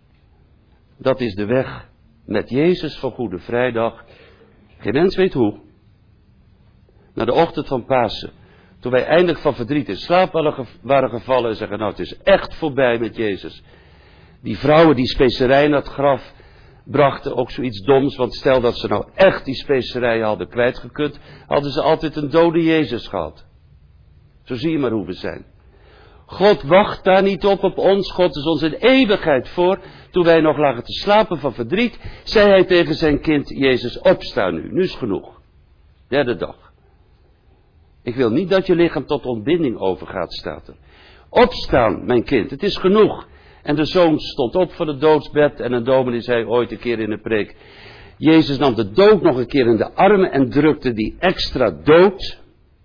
Dat is de weg met Jezus van Goede Vrijdag. Geen mens weet hoe. Naar de ochtend van Pasen. Toen wij eindelijk van verdriet in slaap waren gevallen en zeggen, nou het is echt voorbij met Jezus. Die vrouwen die specerijen naar het graf brachten, ook zoiets doms, want stel dat ze nou echt die specerijen hadden kwijtgekund, hadden ze altijd een dode Jezus gehad. Zo zie je maar hoe we zijn. God wacht daar niet op ons, God is ons in eeuwigheid voor. Toen wij nog lagen te slapen van verdriet, zei hij tegen zijn kind Jezus, opsta nu is genoeg. Derde dag. Ik wil niet dat je lichaam tot ontbinding overgaat, staat er. Opstaan, mijn kind, het is genoeg. En de zoon stond op van het doodsbed en een dominee zei ooit een keer in de preek, Jezus nam de dood nog een keer in de armen en drukte die extra dood.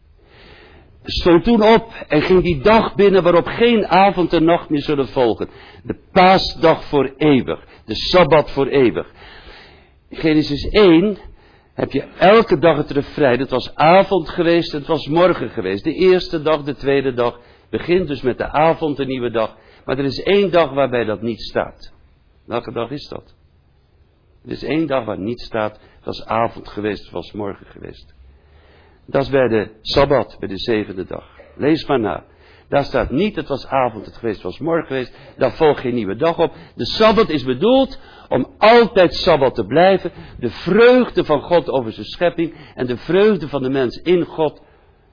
Stond toen op en ging die dag binnen waarop geen avond en nacht meer zullen volgen. De paasdag voor eeuwig, de Sabbat voor eeuwig. Genesis 1 heb je elke dag het refrein. Het was avond geweest, het was morgen geweest. De eerste dag, de tweede dag, begint dus met de avond, een nieuwe dag. Maar er is één dag waarbij dat niet staat. Welke dag is dat? Er is één dag waar niet staat, het was avond geweest, het was morgen geweest. Dat is bij de Sabbat, bij de zevende dag. Lees maar na. Daar staat niet, het was avond, het geweest, het was morgen geweest. Daar volgt geen nieuwe dag op. De Sabbat is bedoeld om altijd Sabbat te blijven. De vreugde van God over zijn schepping en de vreugde van de mens in God.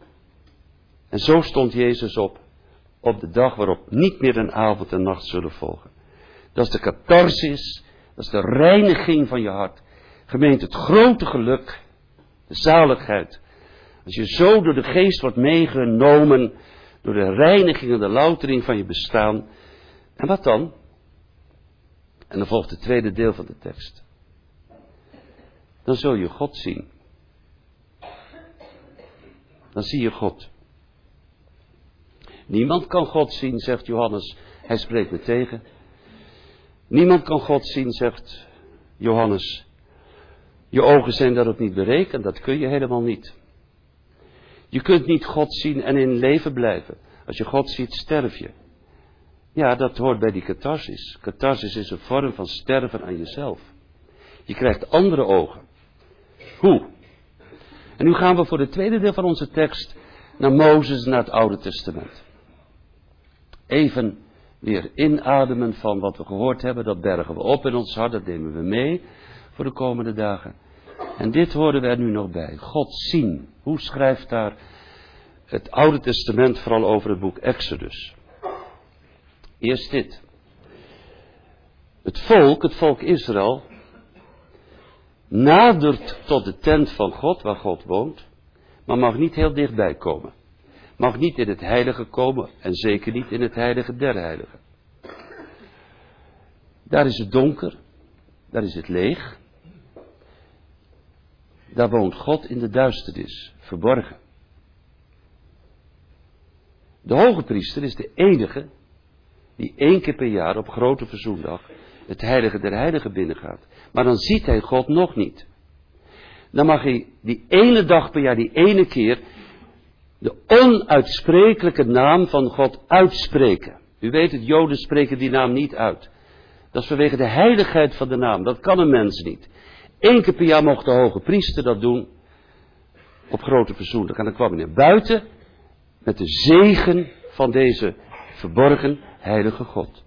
En zo stond Jezus op de dag waarop niet meer een avond en nacht zullen volgen. Dat is de catharsis, dat is de reiniging van je hart. Gemeente, het grote geluk, de zaligheid. Als je zo door de geest wordt meegenomen, door de reiniging en de loutering van je bestaan. En wat dan? En dan volgt het tweede deel van de tekst. Dan zul je God zien. Dan zie je God. Niemand kan God zien, zegt Johannes. Hij spreekt me tegen. Niemand kan God zien, zegt Johannes. Je ogen zijn daarop niet berekend, dat kun je helemaal niet. Je kunt niet God zien en in leven blijven. Als je God ziet, sterf je. Ja, dat hoort bij die catharsis. Catharsis is een vorm van sterven aan jezelf. Je krijgt andere ogen. Hoe? En nu gaan we voor het tweede deel van onze tekst naar Mozes, naar het Oude Testament. Even weer inademen van wat we gehoord hebben, dat bergen we op in ons hart, dat nemen we mee voor de komende dagen. En dit horen we er nu nog bij. God zien. Hoe schrijft daar het Oude Testament vooral over het boek Exodus? Eerst dit. Het volk Israël, nadert tot de tent van God, waar God woont, maar mag niet heel dichtbij komen. Mag niet in het heilige komen en zeker niet in het heilige der heiligen. Daar is het donker, daar is het leeg. Daar woont God in de duisternis, verborgen. De hoge priester is de enige die 1 keer per jaar op grote verzoendag het heilige der heiligen binnengaat. Maar dan ziet hij God nog niet. Dan mag hij die ene dag per jaar, die ene keer, de onuitsprekelijke naam van God uitspreken. U weet het, Joden spreken die naam niet uit. Dat is vanwege de heiligheid van de naam. Dat kan een mens niet. 1 keer per jaar mocht de hoge priester dat doen op grote verzoendag. En dan kwam hij naar buiten met de zegen van deze verborgen heilige God.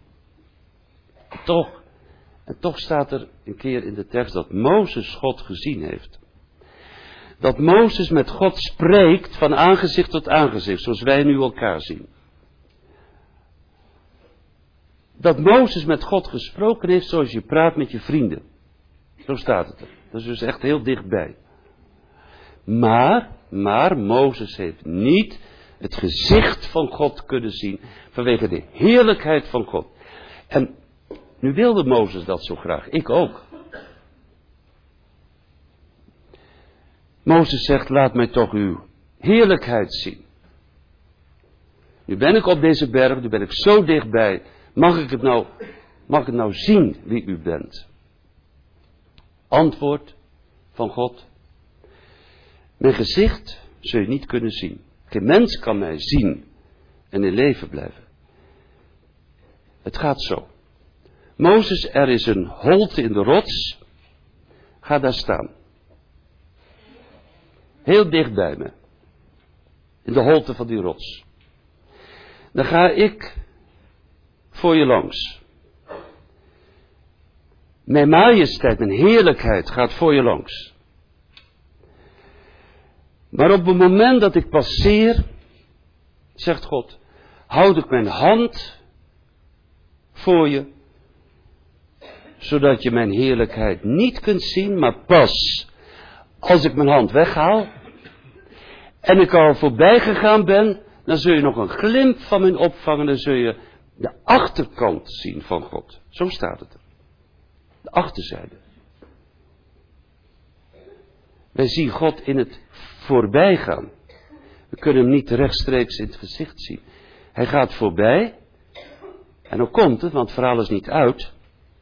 En toch staat er een keer in de tekst dat Mozes God gezien heeft. Dat Mozes met God spreekt van aangezicht tot aangezicht, zoals wij nu elkaar zien. Dat Mozes met God gesproken heeft zoals je praat met je vrienden. Zo staat het er. Dat is dus echt heel dichtbij. Maar Mozes heeft niet het gezicht van God kunnen zien vanwege de heerlijkheid van God. En nu wilde Mozes dat zo graag. Ik ook. Mozes zegt, laat mij toch uw heerlijkheid zien. Nu ben ik op deze berg, nu ben ik zo dichtbij. Mag mag ik nou zien wie u bent? Antwoord van God. Mijn gezicht zul je niet kunnen zien. Geen mens kan mij zien en in leven blijven. Het gaat zo. Mozes, er is een holte in de rots. Ga daar staan. Heel dicht bij me. In de holte van die rots. Dan ga ik voor je langs. Mijn majesteit, mijn heerlijkheid gaat voor je langs. Maar op het moment dat ik passeer, zegt God, houd ik mijn hand voor je, zodat je mijn heerlijkheid niet kunt zien, maar pas als ik mijn hand weghaal en ik al voorbij gegaan ben, dan zul je nog een glimp van mijn opvangen, dan zul je de achterkant zien van God. Zo staat het er. De achterzijde. Wij zien God in het voorbijgaan. We kunnen hem niet rechtstreeks in het gezicht zien. Hij gaat voorbij. En dan komt het, want het verhaal is niet uit.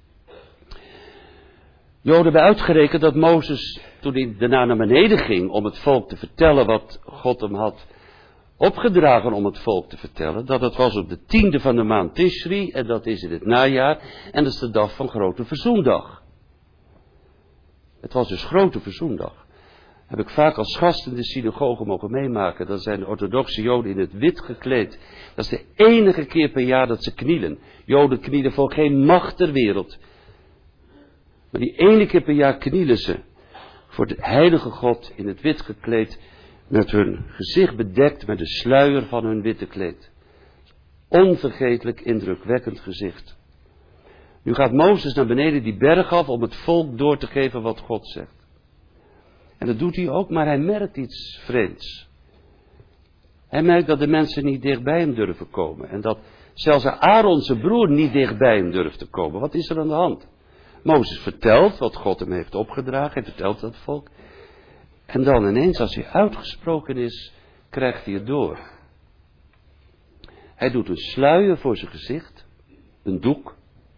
Joden hebben uitgerekend dat Mozes, toen hij daarna naar beneden ging om het volk te vertellen wat God hem had opgedragen om het volk te vertellen, dat het was op de 10e van de maand Tishri, en dat is in het najaar, en dat is de dag van Grote Verzoendag. Het was dus Grote Verzoendag. Heb ik vaak als gast in de synagoge mogen meemaken. Dan zijn de orthodoxe Joden in het wit gekleed. Dat is de enige keer per jaar dat ze knielen. Joden knielen voor geen macht ter wereld. Maar die ene keer per jaar knielen ze voor de heilige God in het wit gekleed, met hun gezicht bedekt met de sluier van hun witte kleed. Onvergetelijk indrukwekkend gezicht. Nu gaat Mozes naar beneden die berg af om het volk door te geven wat God zegt. En dat doet hij ook, maar hij merkt iets vreemds. Hij merkt dat de mensen niet dichtbij hem durven komen. En dat zelfs Aaron, zijn broer, niet dichtbij hem durft te komen. Wat is er aan de hand? Mozes vertelt wat God hem heeft opgedragen. Hij vertelt dat volk. En dan ineens, als hij uitgesproken is, krijgt hij het door. Hij doet een sluier voor zijn gezicht. Een doek.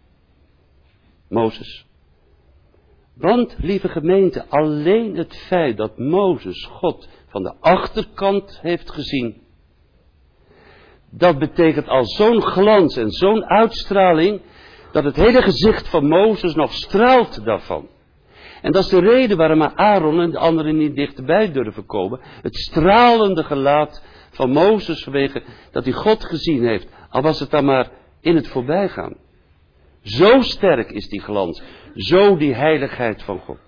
Mozes. Want, lieve gemeente, alleen het feit dat Mozes God van de achterkant heeft gezien, dat betekent al zo'n glans en zo'n uitstraling, dat het hele gezicht van Mozes nog straalt daarvan. En dat is de reden waarom Aaron en de anderen niet dichterbij durven komen. Het stralende gelaat van Mozes vanwege dat hij God gezien heeft, al was het dan maar in het voorbijgaan. Zo sterk is die glans, zo die heiligheid van God.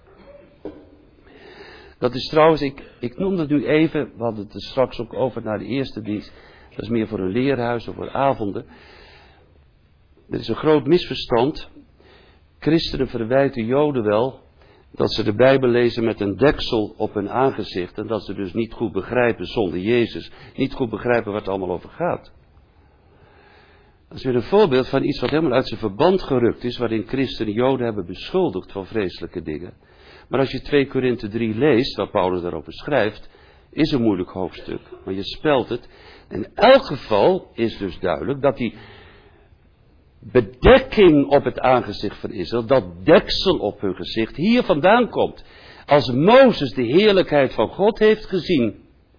Dat is trouwens, ik noem dat nu even, we hadden het er straks ook over naar de eerste dienst. Dat is meer voor een leerhuis of voor avonden. Er is een groot misverstand. Christenen verwijten Joden wel dat ze de Bijbel lezen met een deksel op hun aangezicht. En dat ze dus niet goed begrijpen zonder Jezus. Niet goed begrijpen waar het allemaal over gaat. Dat is weer een voorbeeld van iets wat helemaal uit zijn verband gerukt is. Waarin christenen Joden hebben beschuldigd van vreselijke dingen. Maar als je 2 Korinthe 3 leest, waar Paulus daarover schrijft, is een moeilijk hoofdstuk. Maar je spelt het. En in elk geval is dus duidelijk dat die bedekking op het aangezicht van Israël, dat deksel op hun gezicht, hier vandaan komt. Als Mozes de heerlijkheid van God heeft gezien,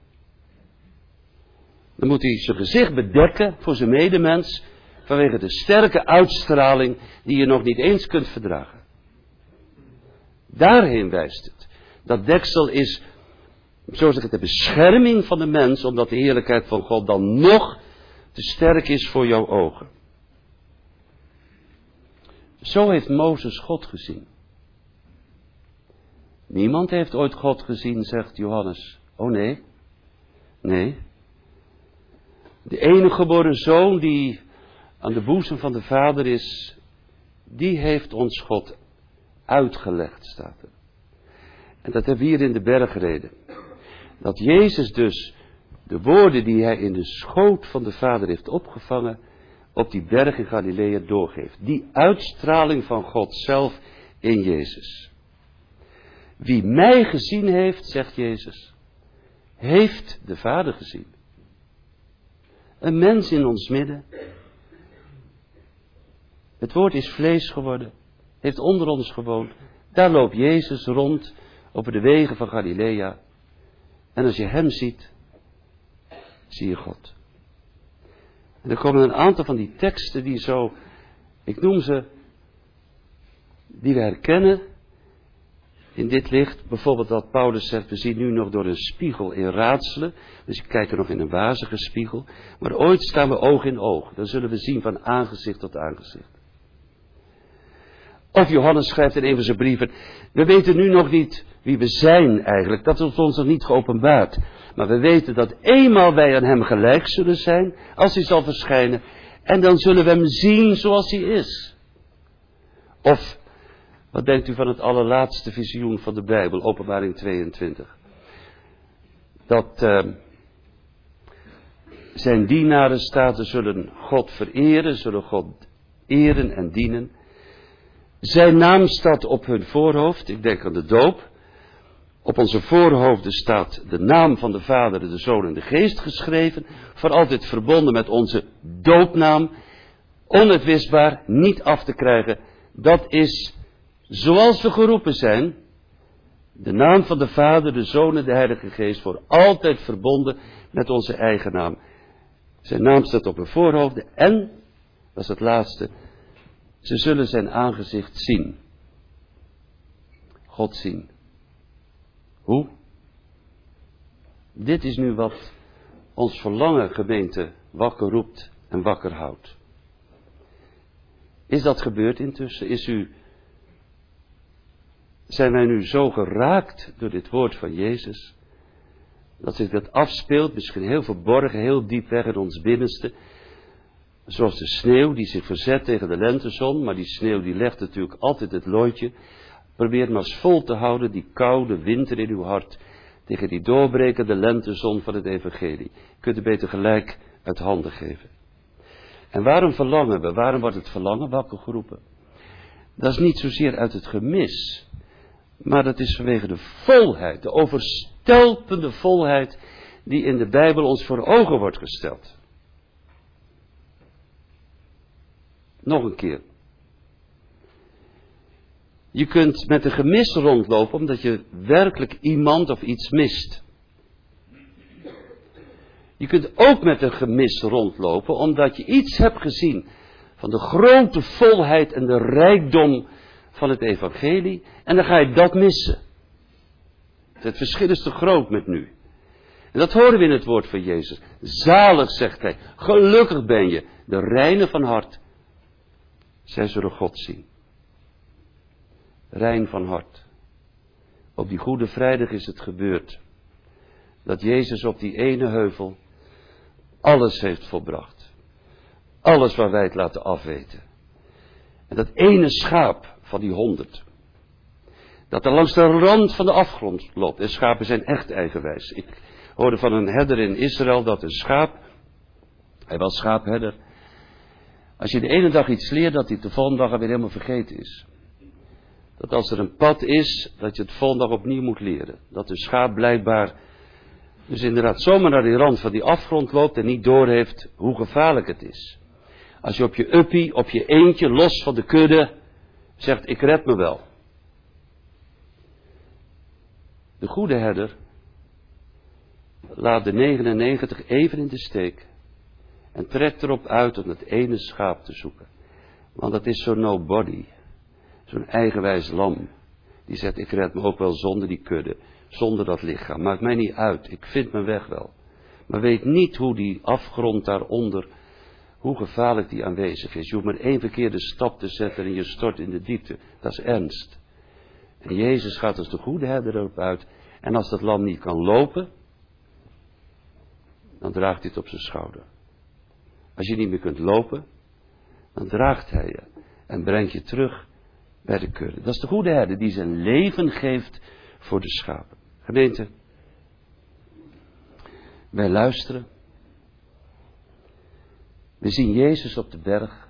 dan moet hij zijn gezicht bedekken voor zijn medemens, vanwege de sterke uitstraling die je nog niet eens kunt verdragen. Daarheen wijst het. Dat deksel is, zoals ik het, de bescherming van de mens, omdat de heerlijkheid van God dan nog te sterk is voor jouw ogen. Zo heeft Mozes God gezien. Niemand heeft ooit God gezien, zegt Johannes. Oh nee. Nee. De enige geboren zoon die aan de boezem van de Vader is, die heeft ons God uitgelegd, staat er. En dat hebben we hier in de bergreden. Dat Jezus dus de woorden die hij in de schoot van de Vader heeft opgevangen, op die berg in Galilea doorgeeft. Die uitstraling van God zelf in Jezus. Wie mij gezien heeft, zegt Jezus, heeft de Vader gezien. Een mens in ons midden. Het woord is vlees geworden, heeft onder ons gewoond. Daar loopt Jezus rond over de wegen van Galilea. En als je hem ziet, zie je God. En er komen een aantal van die teksten die zo, ik noem ze, die we herkennen in dit licht. Bijvoorbeeld dat Paulus zegt, we zien nu nog door een spiegel in raadselen. Dus we kijken nog in een wazige spiegel. Maar ooit staan we oog in oog. Dan zullen we zien van aangezicht tot aangezicht. Of Johannes schrijft in een van zijn brieven, we weten nu nog niet wie we zijn eigenlijk. Dat is ons nog niet geopenbaard. Maar we weten dat eenmaal wij aan hem gelijk zullen zijn, als hij zal verschijnen. En dan zullen we hem zien zoals hij is. Of, wat denkt u van het allerlaatste visioen van de Bijbel, Openbaring 22? Dat zijn dienaren staten zullen God vereren, zullen God eren en dienen. Zijn naam staat op hun voorhoofd, ik denk aan de doop. Op onze voorhoofden staat de naam van de Vader, de Zoon en de Geest geschreven. Voor altijd verbonden met onze doopnaam. Onuitwisbaar, niet af te krijgen. Dat is zoals we geroepen zijn. De naam van de Vader, de Zoon en de Heilige Geest. Voor altijd verbonden met onze eigen naam. Zijn naam staat op hun voorhoofden. En, dat is het laatste. Ze zullen zijn aangezicht zien. God zien. Hoe? Dit is nu wat ons verlangen, gemeente, wakker roept en wakker houdt. Is dat gebeurd intussen? Zijn wij nu zo geraakt door dit woord van Jezus, dat zich dat afspeelt, misschien heel verborgen, heel diep weg in ons binnenste, zoals de sneeuw die zich verzet tegen de lentezon, maar die sneeuw die legt natuurlijk altijd het looitje. Probeer maar eens vol te houden die koude winter in uw hart tegen die doorbrekende lentezon van het evangelie. Je kunt het beter gelijk uit handen geven. En waarom verlangen we? Waarom wordt het verlangen wakker geroepen? Dat is niet zozeer uit het gemis, maar dat is vanwege de volheid, de overstelpende volheid die in de Bijbel ons voor ogen wordt gesteld. Nog een keer. Je kunt met een gemis rondlopen omdat je werkelijk iemand of iets mist. Je kunt ook met een gemis rondlopen omdat je iets hebt gezien van de grote volheid en de rijkdom van het evangelie. En dan ga je dat missen. Het verschil is te groot met nu. En dat horen we in het woord van Jezus. Zalig, zegt hij, gelukkig ben je, de reine van hart. Zij zullen God zien. Rein van hart. Op die Goede Vrijdag is het gebeurd. Dat Jezus op die ene heuvel alles heeft volbracht. Alles waar wij het laten afweten. En dat ene schaap van die 100. Dat er langs de rand van de afgrond loopt. En schapen zijn echt eigenwijs. Ik hoorde van een herder in Israël dat een schaap, hij was schaapherder. Als je de ene dag iets leert, dat hij de volgende dag alweer helemaal vergeten is. Dat als er een pad is, dat je het volgende dag opnieuw moet leren. Dat een schaap blijkbaar dus inderdaad zomaar naar die rand van die afgrond loopt en niet doorheeft hoe gevaarlijk het is. Als je op je uppie, op je eentje, los van de kudde, zegt ik red me wel. De goede herder laat de 99 even in de steek en trekt erop uit om het ene schaap te zoeken. Want dat is zo'n nobody, zo'n eigenwijs lam. Die zegt ik red me ook wel zonder die kudde, zonder dat lichaam. Maakt mij niet uit, ik vind mijn weg wel. Maar weet niet hoe die afgrond daaronder, hoe gevaarlijk die aanwezig is. Je hoeft maar één verkeerde stap te zetten en je stort in de diepte. Dat is ernst. En Jezus gaat als de goede herder erop uit. En als dat lam niet kan lopen, dan draagt hij het op zijn schouder. Als je niet meer kunt lopen, dan draagt hij je en brengt je terug bij de kudde. Dat is de goede herder die zijn leven geeft voor de schapen. Gemeente, wij luisteren. We zien Jezus op de berg.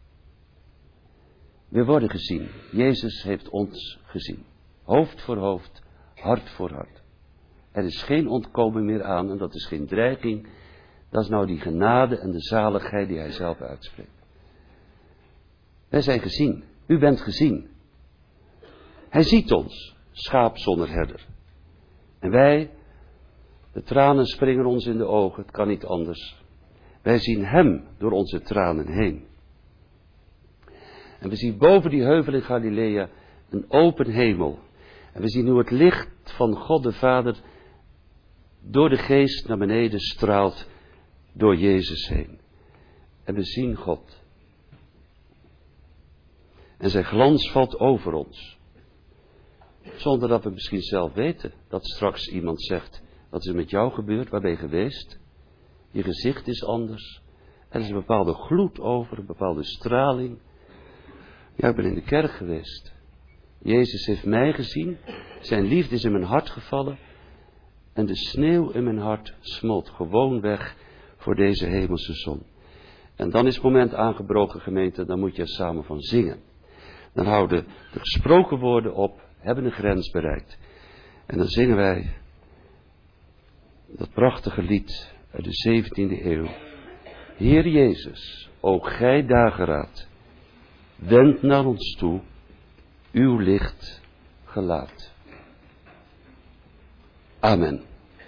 We worden gezien. Jezus heeft ons gezien. Hoofd voor hoofd, hart voor hart. Er is geen ontkomen meer aan en dat is geen dreiging. Dat is nou die genade en de zaligheid die hij zelf uitspreekt. Wij zijn gezien. U bent gezien. Hij ziet ons, schaap zonder herder. En wij, de tranen springen ons in de ogen, het kan niet anders. Wij zien hem door onze tranen heen. En we zien boven die heuvel in Galilea een open hemel. En we zien hoe het licht van God de Vader door de geest naar beneden straalt door Jezus heen. En we zien God. En zijn glans valt over ons. Zonder dat we misschien zelf weten dat straks iemand zegt, wat is er met jou gebeurd, waar ben je geweest? Je gezicht is anders. Er is een bepaalde gloed over, een bepaalde straling. Ja, ik ben in de kerk geweest. Jezus heeft mij gezien. Zijn liefde is in mijn hart gevallen. En de sneeuw in mijn hart smolt gewoon weg voor deze hemelse zon. En dan is het moment aangebroken, gemeente, dan moet je er samen van zingen. Dan houden de gesproken woorden op, hebben een grens bereikt. En dan zingen wij dat prachtige lied uit de 17e eeuw. Heer Jezus, o gij dageraad, wend naar ons toe, uw licht gelaat. Amen.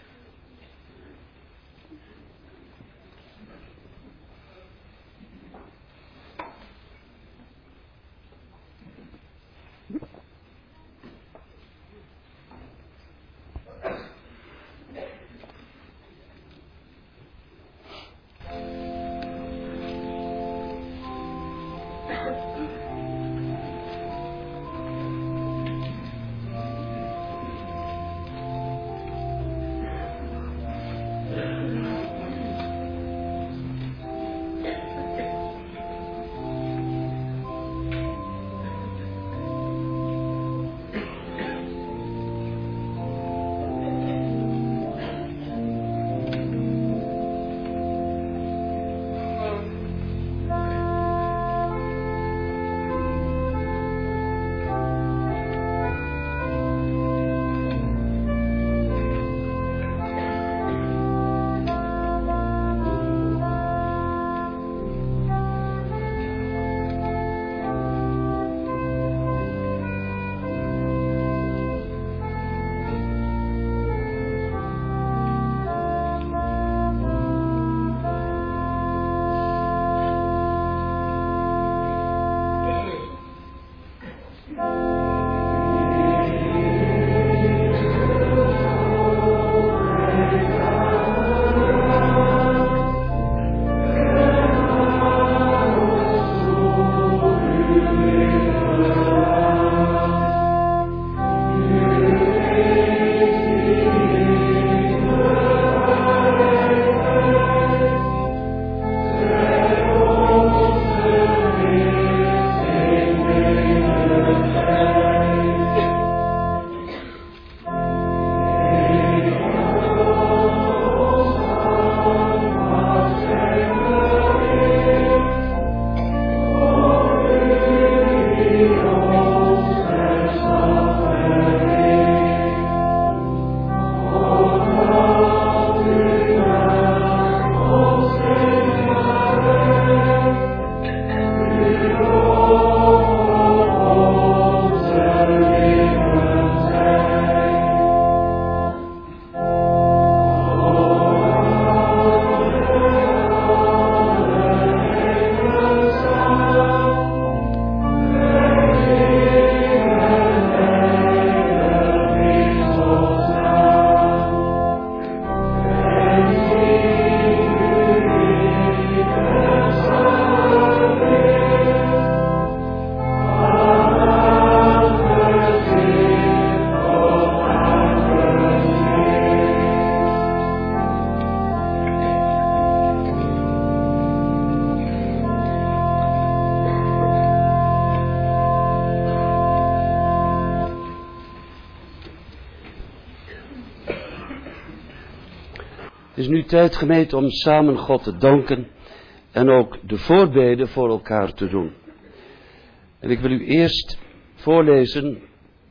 Het is nu tijd, gemeente, om samen God te danken en ook de voorbeden voor elkaar te doen. En ik wil u eerst voorlezen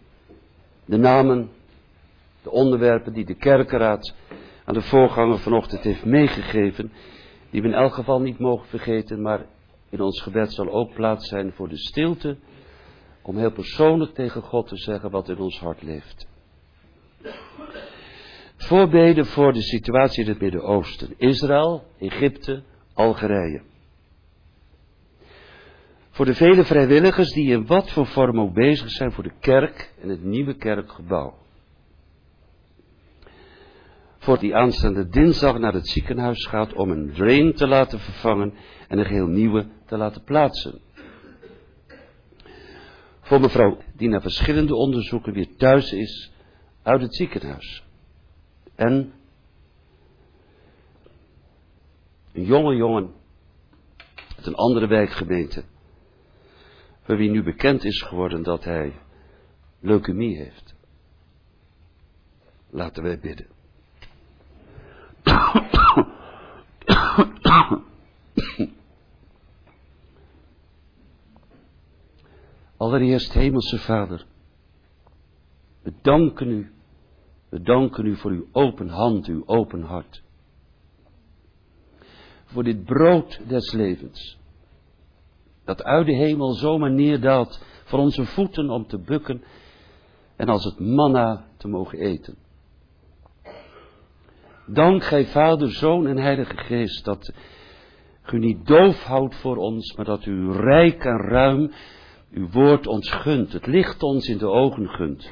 de namen, de onderwerpen die de kerkenraad aan de voorganger vanochtend heeft meegegeven, die we in elk geval niet mogen vergeten, maar In ons gebed zal ook plaats zijn voor de stilte, om heel persoonlijk tegen God te zeggen wat in ons hart leeft. Voorbeden voor de situatie in het Midden-Oosten. Israël, Egypte, Algerije. Voor de vele vrijwilligers die in wat voor vorm ook bezig zijn voor de kerk en het nieuwe kerkgebouw. Voor die aanstaande dinsdag naar het ziekenhuis gaat om een drain te laten vervangen en een geheel nieuwe te laten plaatsen. Voor mevrouw die na verschillende onderzoeken weer thuis is uit het ziekenhuis. En een jonge jongen uit een andere wijkgemeente, voor wie nu bekend is geworden dat hij leukemie heeft. Laten wij bidden. Allereerst, Hemelse Vader, we danken u voor uw open hand, uw open hart. Voor dit brood des levens, dat uit de hemel zomaar neerdaalt voor onze voeten om te bukken en als het manna te mogen eten. Dank gij Vader, Zoon en Heilige Geest, dat u niet doof houdt voor ons, maar dat u rijk en ruim uw woord ons gunt, het licht ons in de ogen gunt.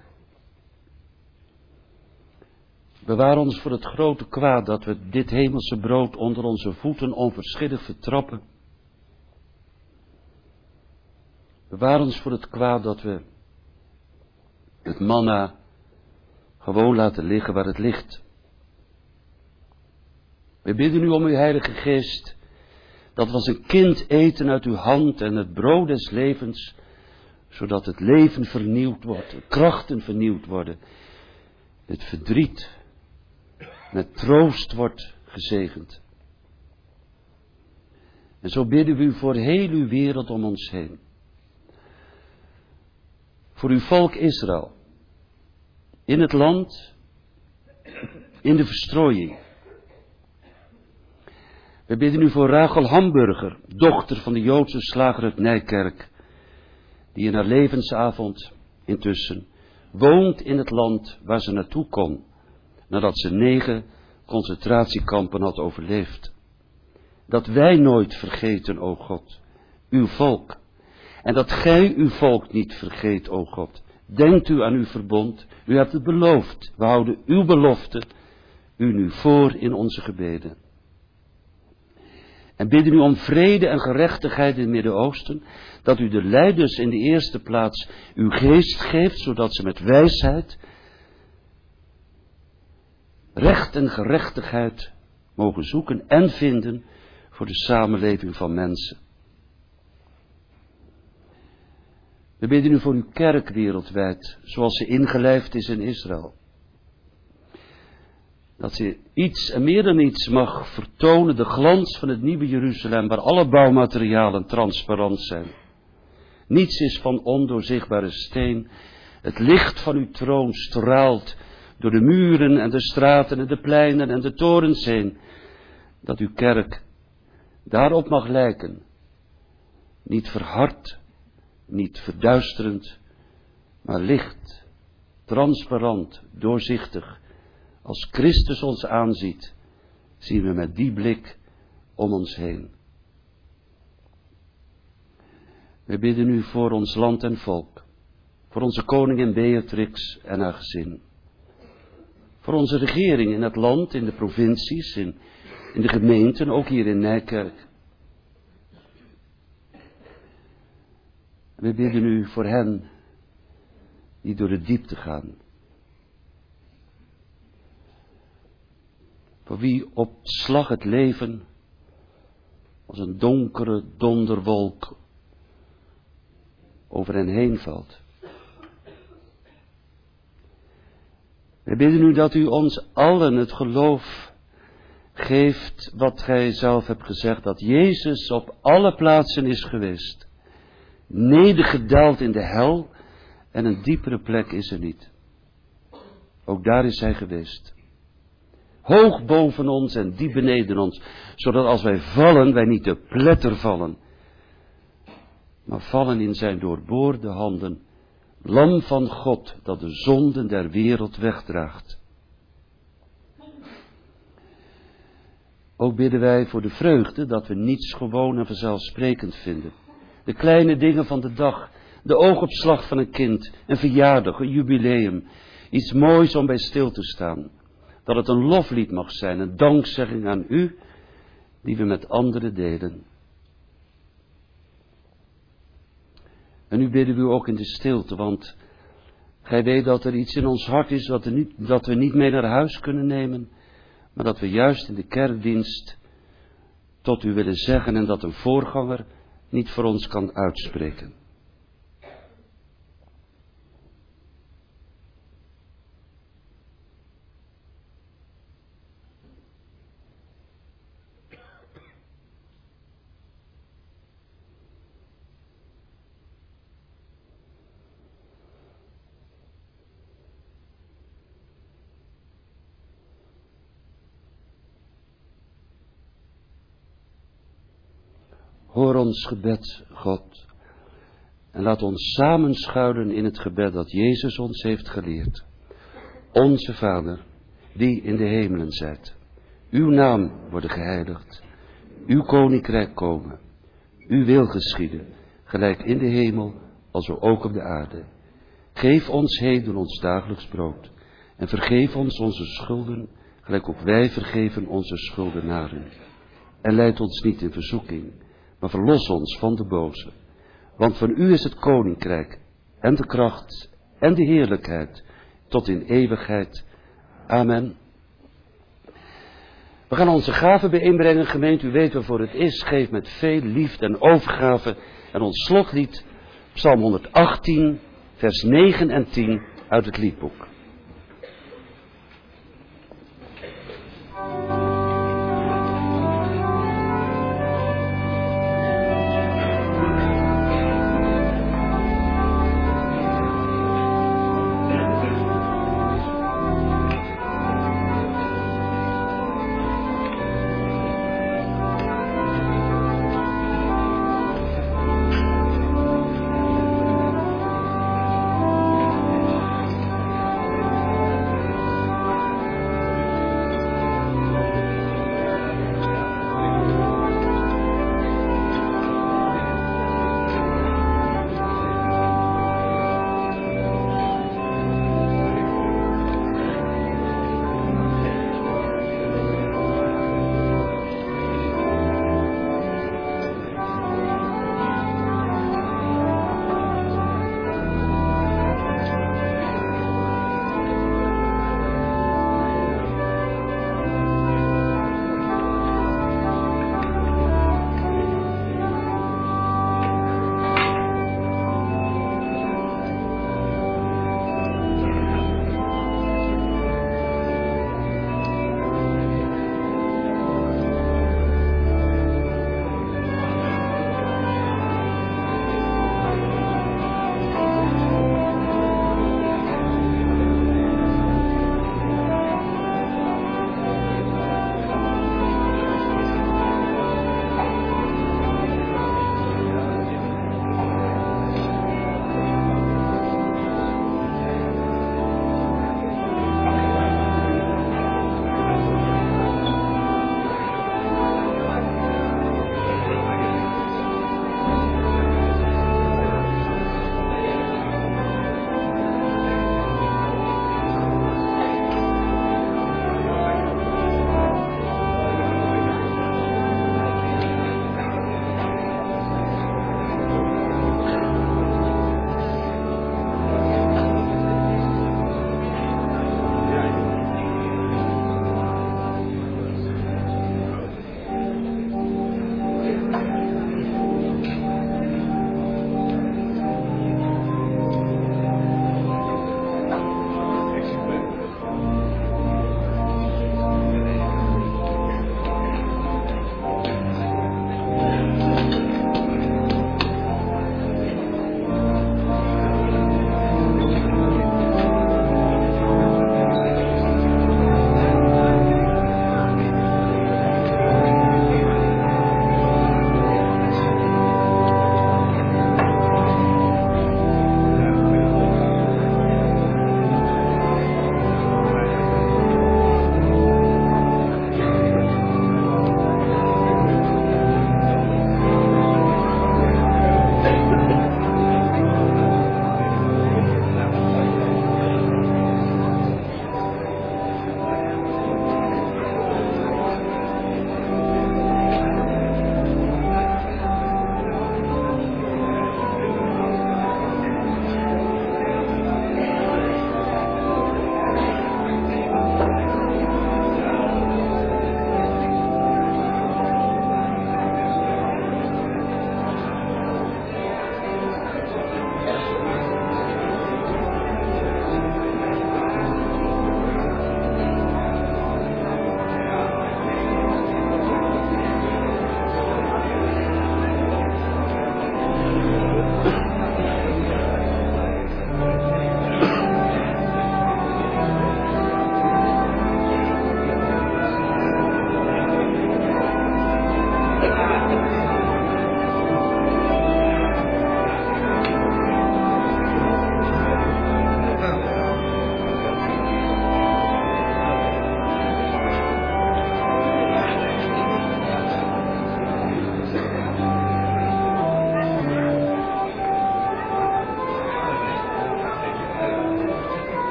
Bewaar ons voor het grote kwaad dat we dit hemelse brood onder onze voeten onverschillig vertrappen. Bewaar ons voor het kwaad dat we het manna gewoon laten liggen waar het ligt. We bidden u om uw Heilige Geest, dat we als een kind eten uit uw hand en het brood des levens, zodat het leven vernieuwd wordt, de krachten vernieuwd worden, het verdriet met troost wordt gezegend. En zo bidden we u voor heel uw wereld om ons heen. Voor uw volk Israël, in het land, in de verstrooiing. We bidden u voor Rachel Hamburger, dochter van de Joodse slager uit Nijkerk, die in haar levensavond intussen woont in het land waar ze naartoe kon, nadat ze 9 concentratiekampen had overleefd. Dat wij nooit vergeten, o God, uw volk, en dat gij uw volk niet vergeet, o God. Denkt u aan uw verbond, u hebt het beloofd, we houden uw belofte u nu voor in onze gebeden. En bidden u om vrede en gerechtigheid in het Midden-Oosten, dat u de leiders in de eerste plaats uw geest geeft, zodat ze met wijsheid, recht en gerechtigheid mogen zoeken en vinden voor de samenleving van mensen. We bidden u voor uw kerk wereldwijd, zoals ze ingelijfd is in Israël. Dat ze iets en meer dan iets mag vertonen, de glans van het nieuwe Jeruzalem, waar alle bouwmaterialen transparant zijn. Niets is van ondoorzichtbare steen. Het licht van uw troon straalt door de muren en de straten en de pleinen en de torens heen. Dat uw kerk daarop mag lijken. Niet verhard, niet verduisterend, maar licht, transparant, doorzichtig. Als Christus ons aanziet, zien we met die blik om ons heen. We bidden u voor ons land en volk, voor onze koningin Beatrix en haar gezin. Voor onze regering in het land, in de provincies, in de gemeenten, ook hier in Nijkerk. We bidden u voor hen die door de diepte gaan. Voor wie op slag het leven als een donkere donderwolk over hen heen valt. We bidden u dat u ons allen het geloof geeft wat gij zelf hebt gezegd, dat Jezus op alle plaatsen is geweest, nedergedaald in de hel en een diepere plek is er niet. Ook daar is hij geweest. hoog boven ons en diep beneden ons, zodat als wij vallen, wij niet te pletter vallen, maar vallen in zijn doorboorde handen, lam van God, dat de zonden der wereld wegdraagt. Ook bidden wij voor de vreugde dat we niets gewoon en vanzelfsprekend vinden. De kleine dingen van de dag, de oogopslag van een kind, een verjaardag, een jubileum, iets moois om bij stil te staan. Dat het een loflied mag zijn, een dankzegging aan u, die we met anderen delen. En nu bidden we u ook in de stilte, want gij weet dat er iets in ons hart is dat we niet mee naar huis kunnen nemen, maar dat we juist in de kerkdienst tot u willen zeggen en dat een voorganger niet voor ons kan uitspreken. Hoor ons gebed, God, en laat ons samen schuilen in het gebed dat Jezus ons heeft geleerd. Onze Vader, die in de hemelen zijt, uw naam worden geheiligd, uw koninkrijk komen, uw wil geschieden, gelijk in de hemel, als ook op de aarde. Geef ons heden ons dagelijks brood, en vergeef ons onze schulden, gelijk ook wij vergeven onze schuldenaren. En leid ons niet in verzoeking, maar verlos ons van de boze. Want van u is het koninkrijk, en de kracht, en de heerlijkheid, tot in eeuwigheid. Amen. We gaan onze gaven bijeenbrengen, gemeente. U weet waarvoor het is. Geef met veel liefde en overgave. En ons slotlied, Psalm 118, vers 9 en 10 uit het liedboek.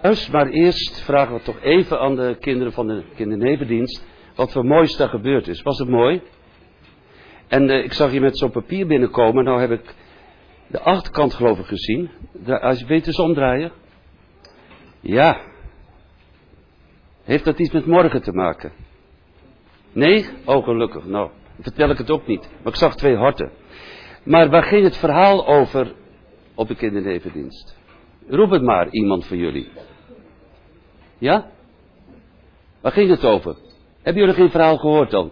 Maar eerst vragen we toch even aan de kinderen van de kindernevendienst wat voor moois daar gebeurd is. Was het mooi? En ik zag je met zo'n papier binnenkomen. Nou heb ik de achterkant geloof ik gezien. Als je weet eens omdraaien. Ja. Heeft dat iets met morgen te maken? Nee? Oh gelukkig. Nou, vertel ik het ook niet. Maar ik zag 2 harten. Maar waar ging het verhaal over op de kindernevendienst? Roep het maar, iemand van jullie. Ja? Waar ging het over? Hebben jullie geen verhaal gehoord dan?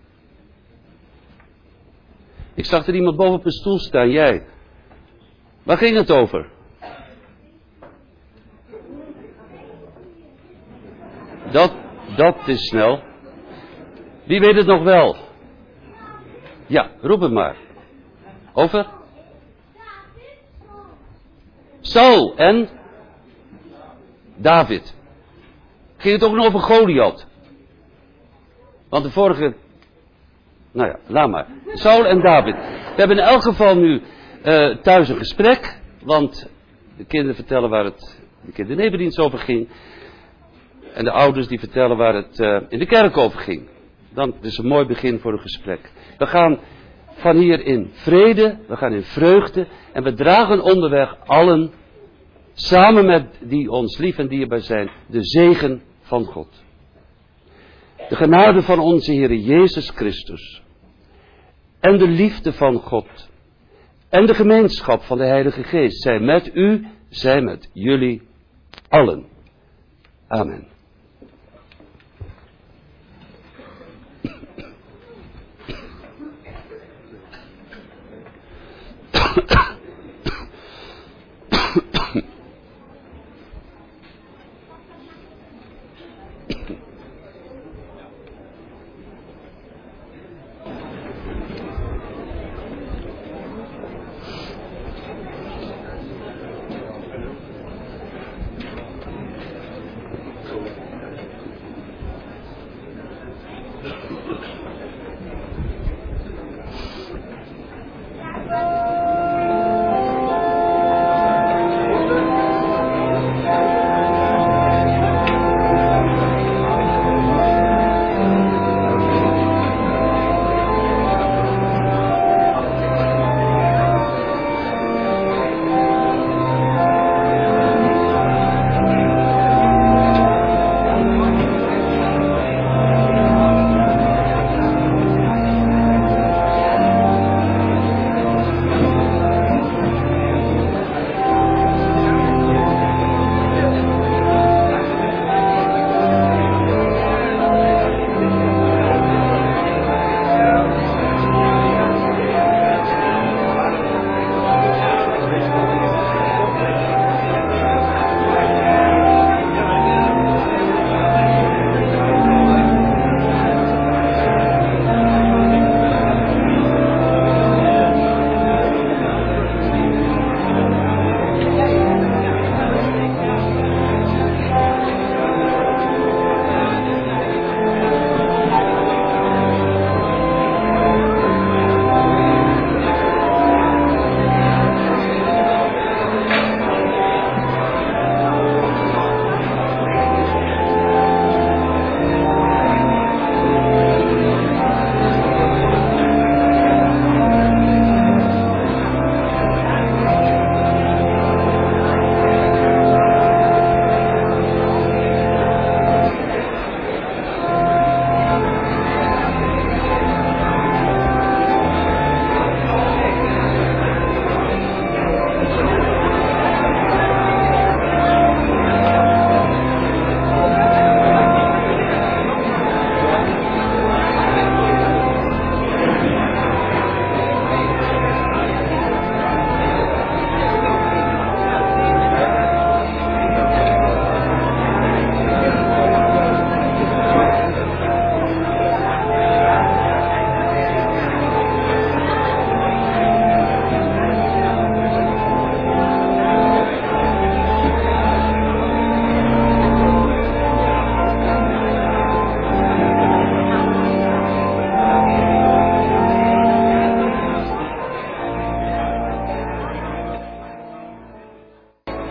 Ik zag er iemand boven op een stoel staan, jij. Waar ging het over? Dat is snel. Wie weet het nog wel? Ja, roep het maar. Over? Saul en David. Ging het ook nog over Goliath? Want de vorige... Nou ja, laat maar. Saul en David. We hebben in elk geval nu thuis een gesprek. Want de kinderen vertellen waar het de kindernevendienst over ging. En de ouders die vertellen waar het in de kerk over ging. Dan is het een mooi begin voor een gesprek. We gaan van hier in vrede, we gaan in vreugde. En we dragen onderweg allen, samen met die ons lief en dierbaar zijn, de zegen van God. De genade van onze Heer Jezus Christus. En de liefde van God. En de gemeenschap van de Heilige Geest. Zij met u, zij met jullie allen. Amen.